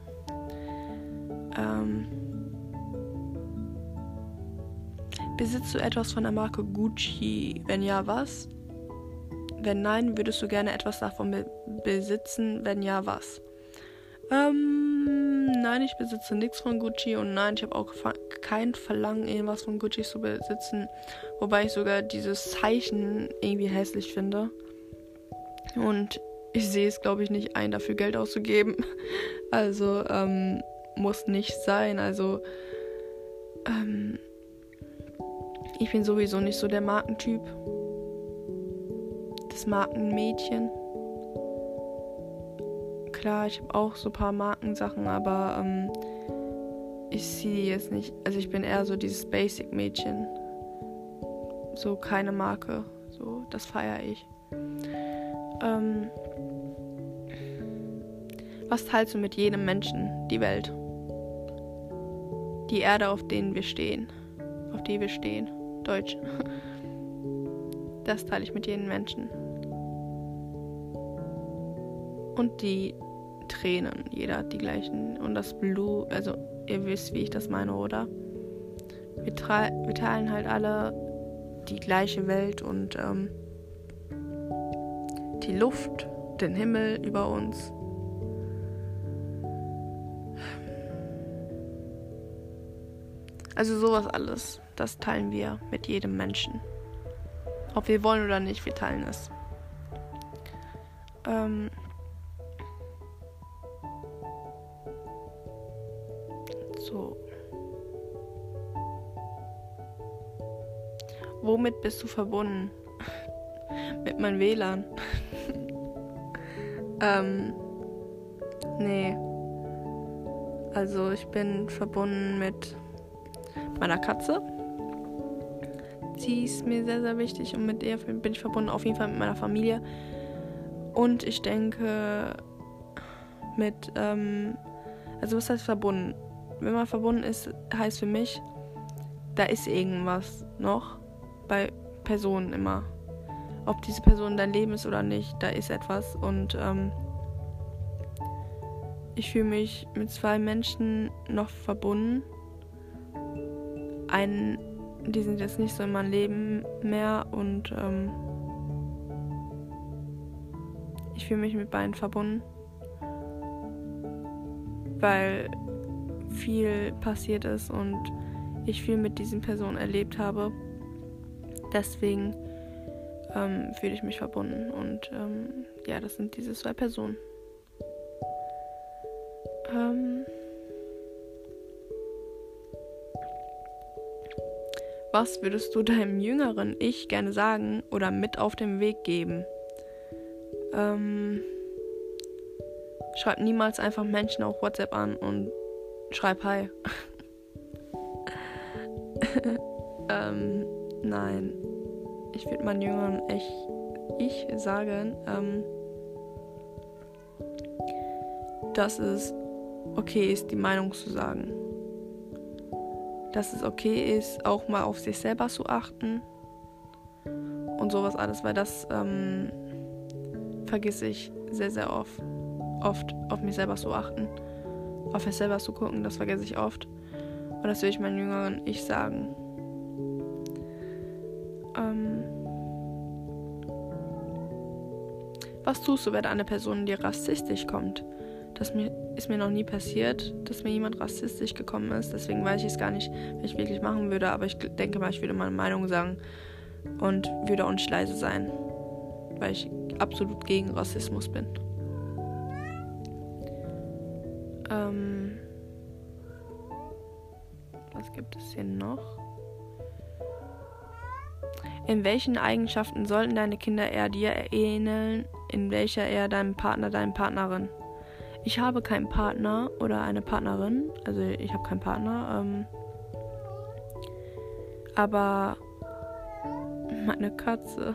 Ähm, besitzt du etwas von der Marke Gucci? Wenn ja, was? Wenn nein, würdest du gerne etwas davon be- besitzen? Wenn ja, was? Ähm, nein, ich besitze nichts von Gucci und nein, ich habe auch kein Verlangen, irgendwas von Gucci zu besitzen. Wobei ich sogar dieses Zeichen irgendwie hässlich finde. Und ich sehe es, glaube ich, nicht ein, dafür Geld auszugeben. Also, ähm, muss nicht sein. Also, ähm, ich bin sowieso nicht so der Markentyp. Das Markenmädchen. Klar, ich habe auch so ein paar Markensachen, aber ähm, ich ziehe die jetzt nicht. Also ich bin eher so dieses Basic-Mädchen. So keine Marke. So, das feiere ich. Ähm, was teilst du mit jedem Menschen? Die Welt. Die Erde, auf denen wir stehen. Auf die wir stehen. Deutsch. Das teile ich mit jedem Menschen. Und die Tränen. Jeder hat die gleichen. Und das Blut. Also, ihr wisst, wie ich das meine, oder? Wir, tra- wir teilen halt alle die gleiche Welt und ähm, die Luft, den Himmel über uns. Also sowas alles, das teilen wir mit jedem Menschen. Ob wir wollen oder nicht, wir teilen es. Ähm so. Womit bist du verbunden? Mit meinem W L A N. ähm, nee. Also ich bin verbunden mit meiner Katze. Sie ist mir sehr, sehr wichtig und mit ihr bin ich verbunden, auf jeden Fall mit meiner Familie. Und ich denke mit, ähm, also was heißt verbunden? Wenn man verbunden ist, heißt für mich, da ist irgendwas noch bei Personen immer. Ob diese Person dein Leben ist oder nicht, da ist etwas. Und ähm, ich fühle mich mit zwei Menschen noch verbunden. Einen, die sind jetzt nicht so in meinem Leben mehr und ähm, ich fühle mich mit beiden verbunden, weil viel passiert ist und ich viel mit diesen Personen erlebt habe. Deswegen ähm, fühle ich mich verbunden und ähm, ja, das sind diese zwei Personen. Ähm, was würdest du deinem jüngeren Ich gerne sagen oder mit auf den Weg geben? Ähm, schreib niemals einfach Menschen auf WhatsApp an und schreib Hi. ähm, nein. Ich würde meinen Jüngeren echt ich sagen, ähm, dass es okay ist, die Meinung zu sagen. Dass es okay ist, auch mal auf sich selber zu achten und sowas alles, weil das ähm, vergesse ich sehr, sehr oft. Oft auf mich selber zu achten, auf mich selber zu gucken, das vergesse ich oft. Und das will ich meinen jüngeren Ich sagen. Ähm, was tust du, wenn eine Person dir rassistisch kommt? Das mir, ist mir noch nie passiert, dass mir jemand rassistisch gekommen ist. Deswegen weiß ich es gar nicht, was ich wirklich machen würde. Aber ich denke mal, ich würde meine Meinung sagen und würde auch nicht leise sein, weil ich absolut gegen Rassismus bin. Ähm, was gibt es hier noch? In welchen Eigenschaften sollten deine Kinder eher dir ähneln, in welcher eher deinem Partner, deine Partnerin? Ich habe keinen Partner oder eine Partnerin, also ich habe keinen Partner, ähm, aber meine Katze.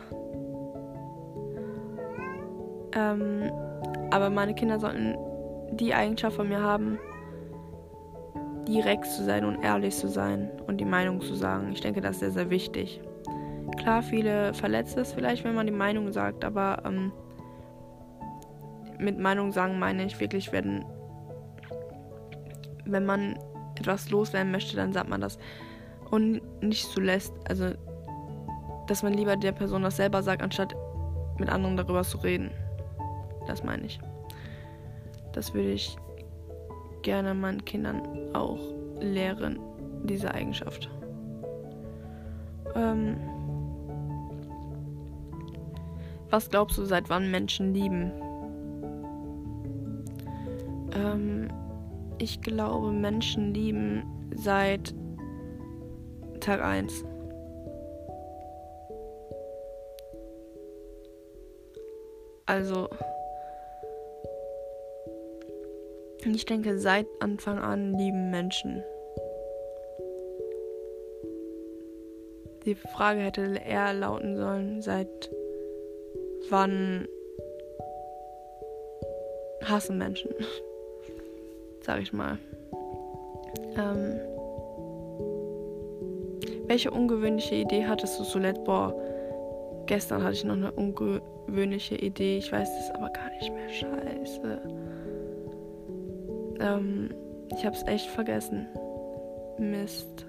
Ähm, aber meine Kinder sollten die Eigenschaft von mir haben, direkt zu sein und ehrlich zu sein und die Meinung zu sagen. Ich denke, das ist sehr, sehr wichtig. Klar, viele verletzt es vielleicht, wenn man die Meinung sagt, aber ähm, mit Meinung sagen meine ich wirklich, wenn, wenn man etwas loswerden möchte, dann sagt man das. Und nicht zulässt, also dass man lieber der Person das selber sagt, anstatt mit anderen darüber zu reden. Das meine ich. Das würde ich gerne meinen Kindern auch lehren, diese Eigenschaft. Ähm, was glaubst du, seit wann Menschen lieben? Ähm, ich glaube, Menschen lieben seit Tag eins. Also, ich denke, seit Anfang an lieben Menschen. Die Frage hätte eher lauten sollen, seit wann hassen Menschen, sag ich mal. Ähm, welche ungewöhnliche Idee hattest du zuletzt? Boah, gestern hatte ich noch eine ungewöhnliche Idee, ich weiß es aber gar nicht mehr, scheiße. Ähm, ich hab's echt vergessen. Mist.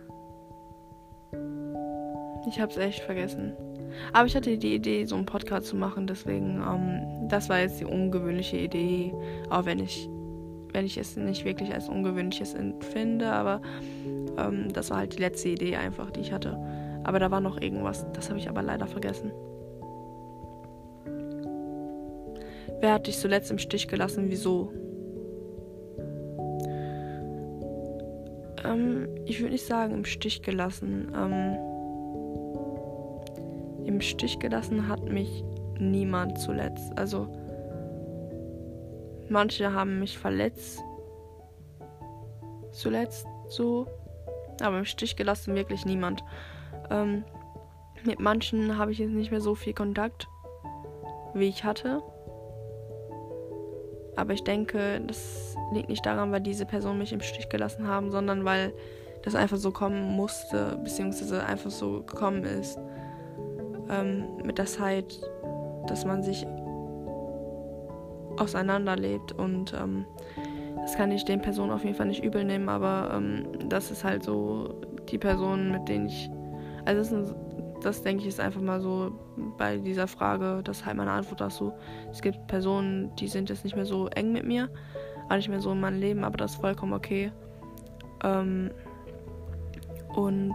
Ich hab's echt vergessen. Aber ich hatte die Idee, so einen Podcast zu machen, deswegen, ähm, das war jetzt die ungewöhnliche Idee, auch wenn ich, wenn ich es nicht wirklich als ungewöhnliches empfinde, aber ähm, das war halt die letzte Idee einfach, die ich hatte. Aber da war noch irgendwas, das habe ich aber leider vergessen. Wer hat dich zuletzt im Stich gelassen, wieso? Ähm, ich würde nicht sagen im Stich gelassen, ähm, Im Stich gelassen hat mich niemand zuletzt. Also manche haben mich verletzt zuletzt so, aber im Stich gelassen wirklich niemand. Ähm, mit manchen habe ich jetzt nicht mehr so viel Kontakt, wie ich hatte. Aber ich denke, das liegt nicht daran, weil diese Personen mich im Stich gelassen haben, sondern weil das einfach so kommen musste, beziehungsweise einfach so gekommen ist. Ähm, mit der Zeit, dass man sich auseinanderlebt. Und ähm, das kann ich den Personen auf jeden Fall nicht übel nehmen, aber ähm, das ist halt so die Personen, mit denen ich... Also das, sind, das denke ich ist einfach mal so bei dieser Frage, das ist halt meine Antwort dazu. Es gibt Personen, die sind jetzt nicht mehr so eng mit mir, auch nicht mehr so in meinem Leben, aber das ist vollkommen okay. Ähm, und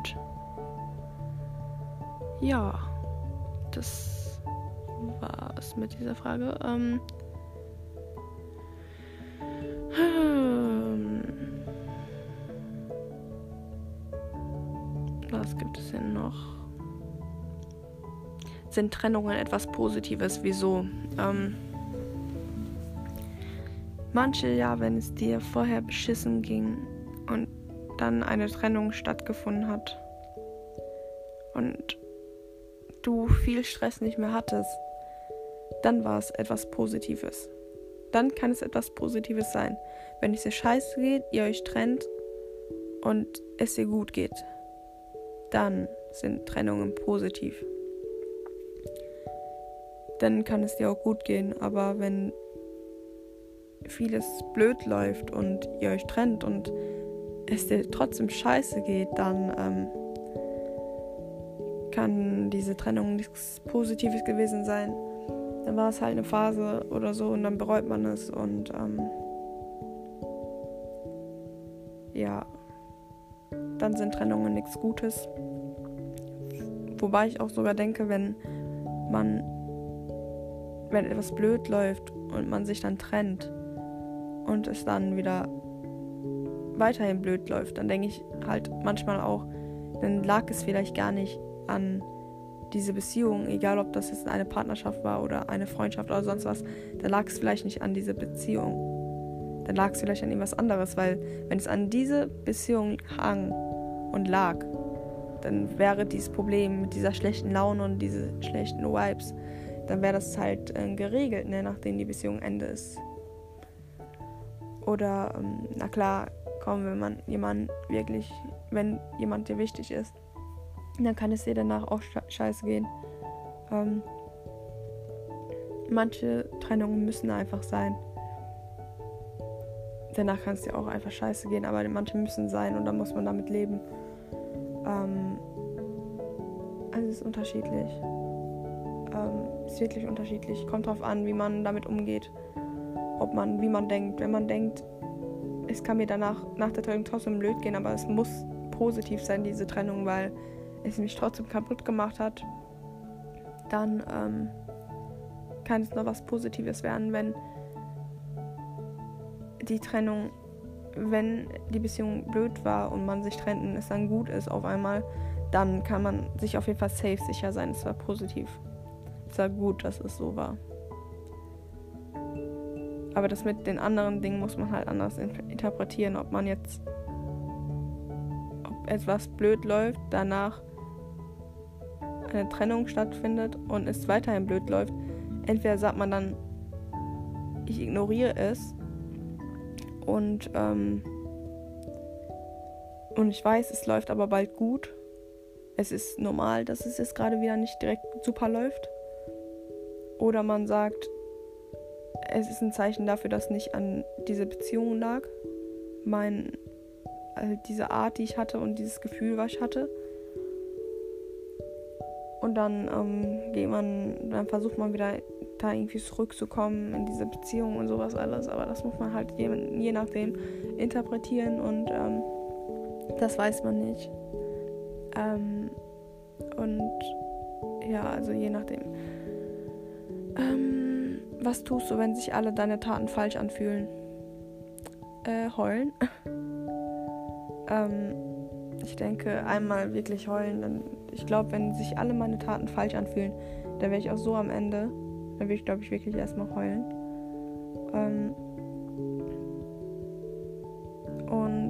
ja, das war es mit dieser Frage. Ähm, was gibt es denn noch? Sind Trennungen etwas Positives? Wieso? Ähm, manche, ja, wenn es dir vorher beschissen ging und dann eine Trennung stattgefunden hat und du viel Stress nicht mehr hattest, dann war es etwas Positives. Dann kann es etwas Positives sein. Wenn es dir scheiße geht, ihr euch trennt und es dir gut geht, dann sind Trennungen positiv. Dann kann es dir auch gut gehen, aber wenn vieles blöd läuft und ihr euch trennt und es dir trotzdem scheiße geht, dann ähm, kann diese Trennung nichts Positives gewesen sein. Dann war es halt eine Phase oder so und dann bereut man es und ähm, ja, dann sind Trennungen nichts Gutes. Wobei ich auch sogar denke, wenn man, wenn etwas blöd läuft und man sich dann trennt und es dann wieder weiterhin blöd läuft, dann denke ich halt manchmal auch, dann lag es vielleicht gar nicht an diese Beziehung, egal ob das jetzt eine Partnerschaft war oder eine Freundschaft oder sonst was, dann lag es vielleicht nicht an diese Beziehung. Dann lag es vielleicht an irgendwas anderes, weil wenn es an diese Beziehung hang und lag, dann wäre dieses Problem mit dieser schlechten Laune und diese schlechten Vibes, dann wäre das halt äh, geregelt, ne, nachdem die Beziehung Ende ist. Oder, ähm, na klar, komm, wenn man jemand wirklich, wenn jemand dir wichtig ist, dann kann es dir danach auch scheiße gehen. Ähm, manche Trennungen müssen einfach sein. Danach kann es dir auch einfach scheiße gehen, aber manche müssen sein und dann muss man damit leben. Ähm, also es ist unterschiedlich. Ähm, es ist wirklich unterschiedlich. Kommt drauf an, wie man damit umgeht. Ob man, wie man denkt. Wenn man denkt, es kann mir danach, nach der Trennung trotzdem blöd gehen, aber es muss positiv sein, diese Trennung, weil es mich trotzdem kaputt gemacht hat, dann ähm, kann es noch was Positives werden, wenn die Trennung, wenn die Beziehung blöd war und man sich trennt und es dann gut ist auf einmal, dann kann man sich auf jeden Fall safe sicher sein, es war positiv. Es war gut, dass es so war. Aber das mit den anderen Dingen muss man halt anders interpretieren, ob man jetzt, ob etwas blöd läuft, danach eine Trennung stattfindet und es weiterhin blöd läuft. Entweder sagt man dann, ich ignoriere es und ähm, und ich weiß, es läuft aber bald gut. Es ist normal, dass es jetzt gerade wieder nicht direkt super läuft. Oder man sagt, es ist ein Zeichen dafür, dass nicht an diese Beziehung lag. Mein, also diese Art, die ich hatte und dieses Gefühl, was ich hatte. Und dann ähm, geht man, dann versucht man wieder da irgendwie zurückzukommen in diese Beziehung und sowas alles. Aber das muss man halt je, je nachdem interpretieren und ähm, das weiß man nicht. Ähm, und ja, also je nachdem. Ähm, was tust du, wenn sich alle deine Taten falsch anfühlen? Äh, heulen. ähm, ich denke, einmal wirklich heulen. Dann, ich glaube, wenn sich alle meine Taten falsch anfühlen, dann wäre ich auch so am Ende. Dann würde ich, glaube ich, wirklich erstmal heulen. Ähm, und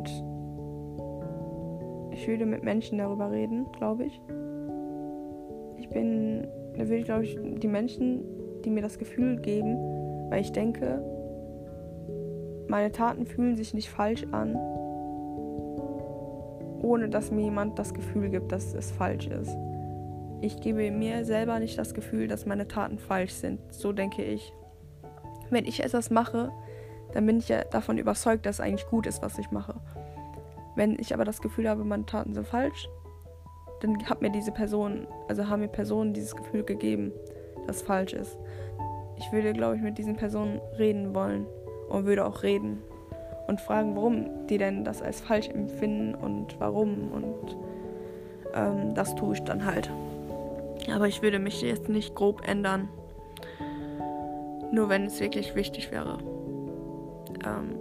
ich würde mit Menschen darüber reden, glaube ich. Ich bin, da würde ich, glaube ich, die Menschen, die mir das Gefühl geben, weil ich denke, meine Taten fühlen sich nicht falsch an, ohne dass mir jemand das Gefühl gibt, dass es falsch ist. Ich gebe mir selber nicht das Gefühl, dass meine Taten falsch sind. So denke ich. Wenn ich etwas mache, dann bin ich ja davon überzeugt, dass es eigentlich gut ist, was ich mache. Wenn ich aber das Gefühl habe, meine Taten sind falsch, dann hat mir diese Person, also haben mir Personen dieses Gefühl gegeben, dass es falsch ist. Ich würde, glaube ich, mit diesen Personen reden wollen und würde auch reden und fragen, warum die denn das als falsch empfinden und warum, und ähm, das tue ich dann halt. Aber ich würde mich jetzt nicht grob ändern, nur wenn es wirklich wichtig wäre. Ähm,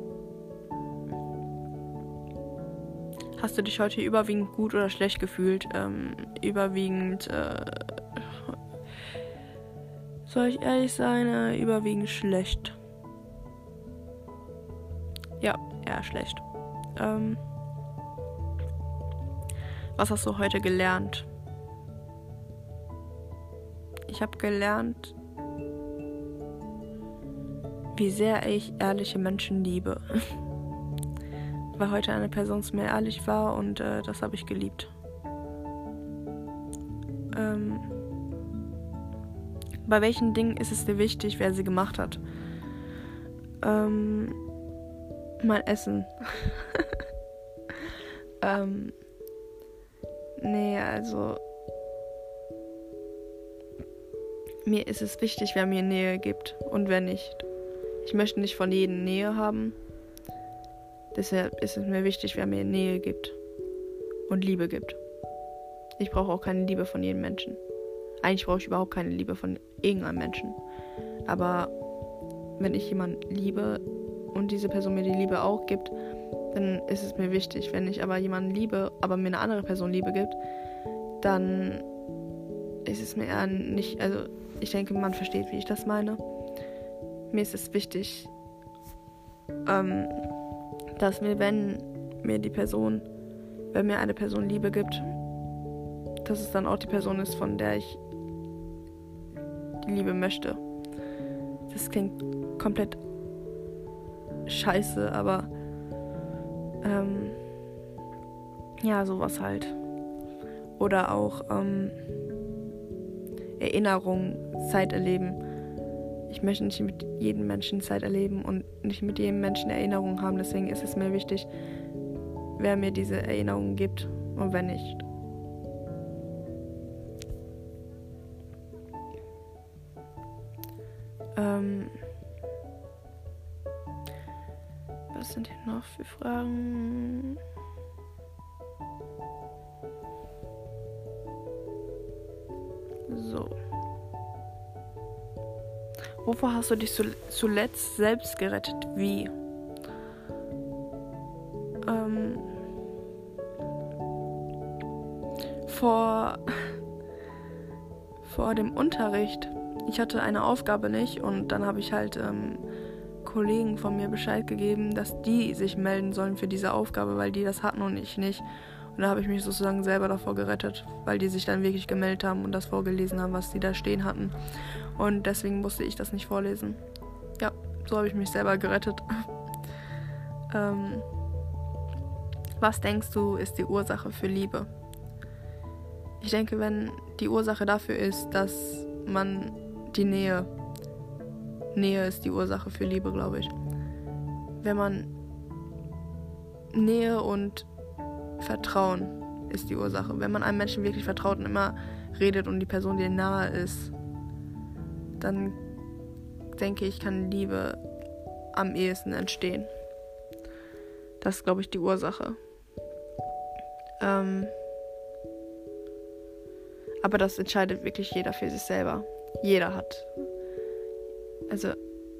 hast du dich heute überwiegend gut oder schlecht gefühlt? Ähm, überwiegend, äh, soll ich ehrlich sein, äh, überwiegend schlecht. Ja, eher schlecht. Ähm, was hast du heute gelernt? Ich habe gelernt, wie sehr ich ehrliche Menschen liebe. Weil heute eine Person zu mir ehrlich war und äh, das habe ich geliebt. Ähm, bei welchen Dingen ist es dir wichtig, wer sie gemacht hat? Ähm, mein Essen. ähm, nee, also mir ist es wichtig, wer mir Nähe gibt und wer nicht. Ich möchte nicht von jedem Nähe haben. Deshalb ist es mir wichtig, wer mir Nähe gibt und Liebe gibt. Ich brauche auch keine Liebe von jedem Menschen. Eigentlich brauche ich überhaupt keine Liebe von irgendeinem Menschen. Aber wenn ich jemanden liebe und diese Person mir die Liebe auch gibt, dann ist es mir wichtig. Wenn ich aber jemanden liebe, aber mir eine andere Person Liebe gibt, dann ist es mir eher nicht, also ich denke, man versteht, wie ich das meine. Mir ist es wichtig, ähm, dass mir, wenn mir die Person, wenn mir eine Person Liebe gibt, dass es dann auch die Person ist, von der ich die Liebe möchte. Das klingt komplett scheiße, aber ähm, ja, sowas halt. Oder auch ähm, Erinnerungen, Zeit erleben. Ich möchte nicht mit jedem Menschen Zeit erleben und nicht mit jedem Menschen Erinnerungen haben. Deswegen ist es mir wichtig, wer mir diese Erinnerungen gibt und wer nicht. Ähm, was sind hier noch für Fragen? So. Wovor hast du dich zuletzt selbst gerettet? Wie? Ähm, vor, vor dem Unterricht. Ich hatte eine Aufgabe nicht und dann habe ich halt ähm, Kollegen von mir Bescheid gegeben, dass die sich melden sollen für diese Aufgabe, weil die das hatten und ich nicht. Und da habe ich mich sozusagen selber davor gerettet, weil die sich dann wirklich gemeldet haben und das vorgelesen haben, was die da stehen hatten. Und deswegen musste ich das nicht vorlesen. Ja, so habe ich mich selber gerettet. ähm, was denkst du, ist die Ursache für Liebe? Ich denke, wenn die Ursache dafür ist, dass man die Nähe, Nähe ist die Ursache für Liebe, glaube ich. Wenn man Nähe und Vertrauen ist die Ursache. Wenn man einem Menschen wirklich vertraut und immer redet und die Person dir nahe ist, dann denke ich, kann Liebe am ehesten entstehen. Das ist, glaube ich, die Ursache. Ähm, aber das entscheidet wirklich jeder für sich selber. Jeder hat. Also,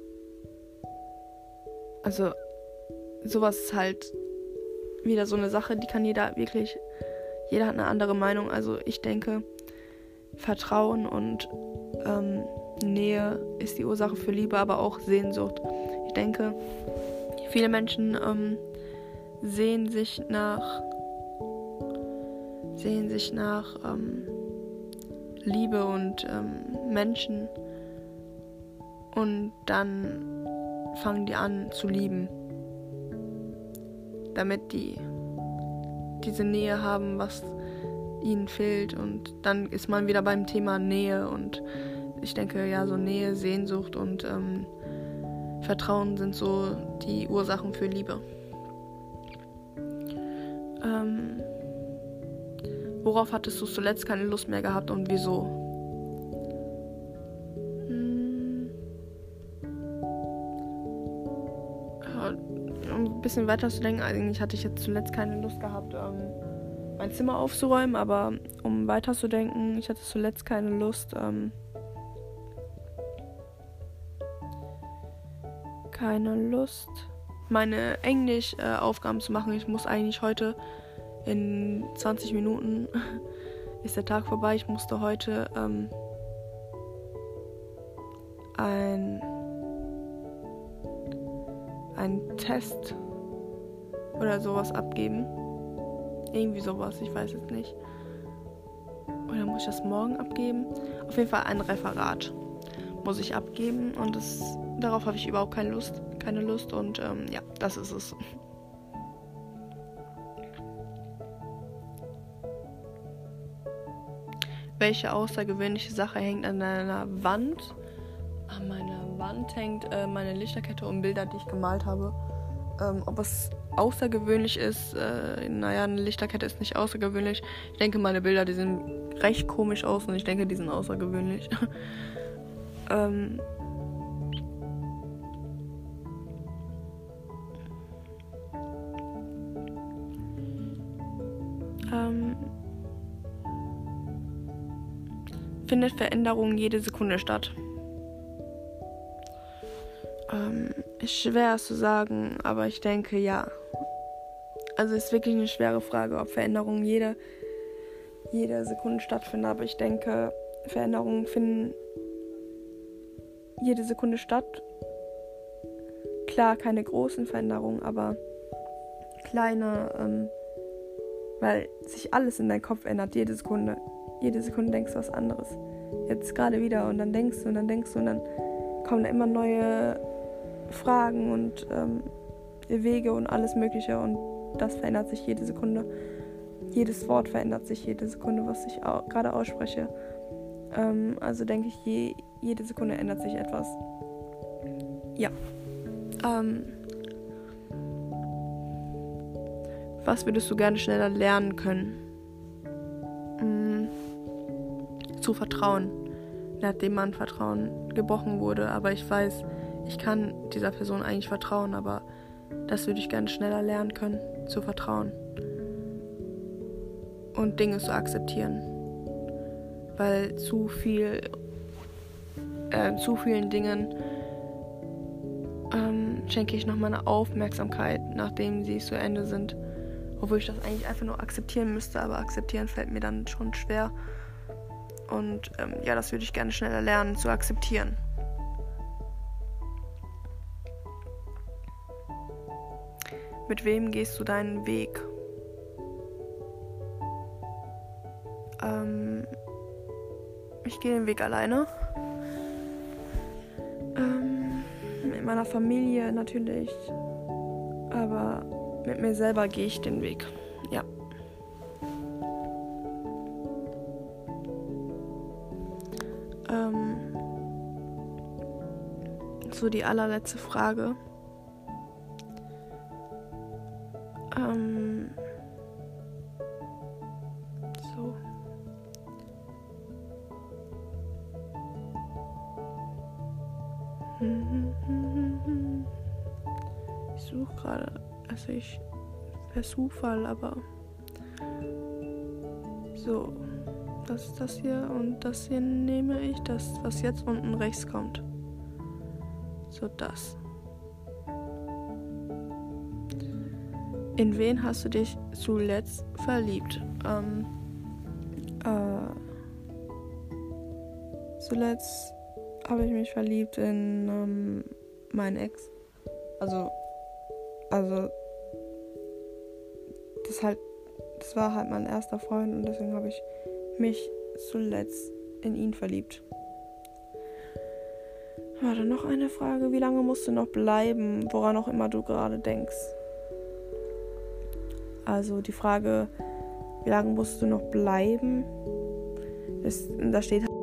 also sowas ist halt wieder so eine Sache, die kann jeder wirklich, jeder hat eine andere Meinung. Also ich denke, Vertrauen und ähm, Nähe ist die Ursache für Liebe, aber auch Sehnsucht. Ich denke, viele Menschen ähm, sehen sich nach sehen sich nach ähm, Liebe und ähm, Menschen und dann fangen die an zu lieben. damit die diese Nähe haben, was ihnen fehlt. Und dann ist man wieder beim Thema Nähe. Und ich denke, ja, so Nähe, Sehnsucht und ähm, Vertrauen sind so die Ursachen für Liebe. Ähm, worauf hattest du zuletzt keine Lust mehr gehabt und wieso? Hm. Ja, um ein bisschen weiter zu denken, eigentlich hatte ich jetzt zuletzt keine Lust gehabt, ähm, mein Zimmer aufzuräumen, aber um weiter zu denken, ich hatte zuletzt keine Lust, ähm, keine Lust, meine Englisch-Aufgaben äh, zu machen. Ich muss eigentlich heute in zwanzig Minuten ist der Tag vorbei. Ich musste heute ähm, ein einen Test oder sowas abgeben. Irgendwie sowas, ich weiß es nicht. Oder muss ich das morgen abgeben? Auf jeden Fall ein Referat muss ich abgeben und das, darauf habe ich überhaupt keine Lust, keine Lust und ähm, ja, das ist es. Welche außergewöhnliche Sache hängt an deiner Wand? An meiner Wand hängt äh, meine Lichterkette und Bilder, die ich gemalt habe. Ähm, ob es außergewöhnlich ist, äh, naja, eine Lichterkette ist nicht außergewöhnlich. Ich denke, meine Bilder, die sehen recht komisch aus und ich denke, die sind außergewöhnlich. ähm, ähm, findet Veränderung jede Sekunde statt? Ähm, ist schwer zu sagen, aber ich denke, ja. Also ist wirklich eine schwere Frage, ob Veränderungen jede, jede Sekunde stattfinden. Aber ich denke, Veränderungen finden jede Sekunde statt. Klar, keine großen Veränderungen, aber kleine, ähm, weil sich alles in deinem Kopf ändert, jede Sekunde. Jede Sekunde denkst du was anderes. Jetzt gerade wieder und dann denkst du und dann denkst du und dann kommen da immer neue Fragen und ähm, Wege und alles Mögliche und das verändert sich jede Sekunde. Jedes Wort verändert sich jede Sekunde, was ich au- gerade ausspreche. Ähm, also denke ich, je, jede Sekunde ändert sich etwas. Ja. Ähm, was würdest du gerne schneller lernen können? Hm, zu vertrauen, nachdem mein Vertrauen gebrochen wurde. Aber ich weiß, ich kann dieser Person eigentlich vertrauen, aber das würde ich gerne schneller lernen können, zu vertrauen. Und Dinge zu akzeptieren. Weil zu viel, äh, zu vielen Dingen ähm, schenke ich noch meine Aufmerksamkeit, nachdem sie zu Ende sind. Obwohl ich das eigentlich einfach nur akzeptieren müsste, aber akzeptieren fällt mir dann schon schwer. Und ähm, ja, das würde ich gerne schneller lernen, zu akzeptieren. Mit wem gehst du deinen Weg? Ähm, ich gehe den Weg alleine. Ähm, mit meiner Familie natürlich. Aber mit mir selber gehe ich den Weg. Ja. Ähm, so die allerletzte Frage. Ähm, so. Ich suche gerade, also ich per Zufall, aber so, das ist das hier und das hier nehme ich, das, was jetzt unten rechts kommt. So, das. In wen hast du dich zuletzt verliebt? Ähm, äh, zuletzt habe ich mich verliebt in ähm, meinen Ex. Also, also, das halt, das war halt mein erster Freund und deswegen habe ich mich zuletzt in ihn verliebt. Warte, noch eine Frage. Wie lange musst du noch bleiben, woran auch immer du gerade denkst? Also die Frage, wie lange musst du noch bleiben? Das, da steht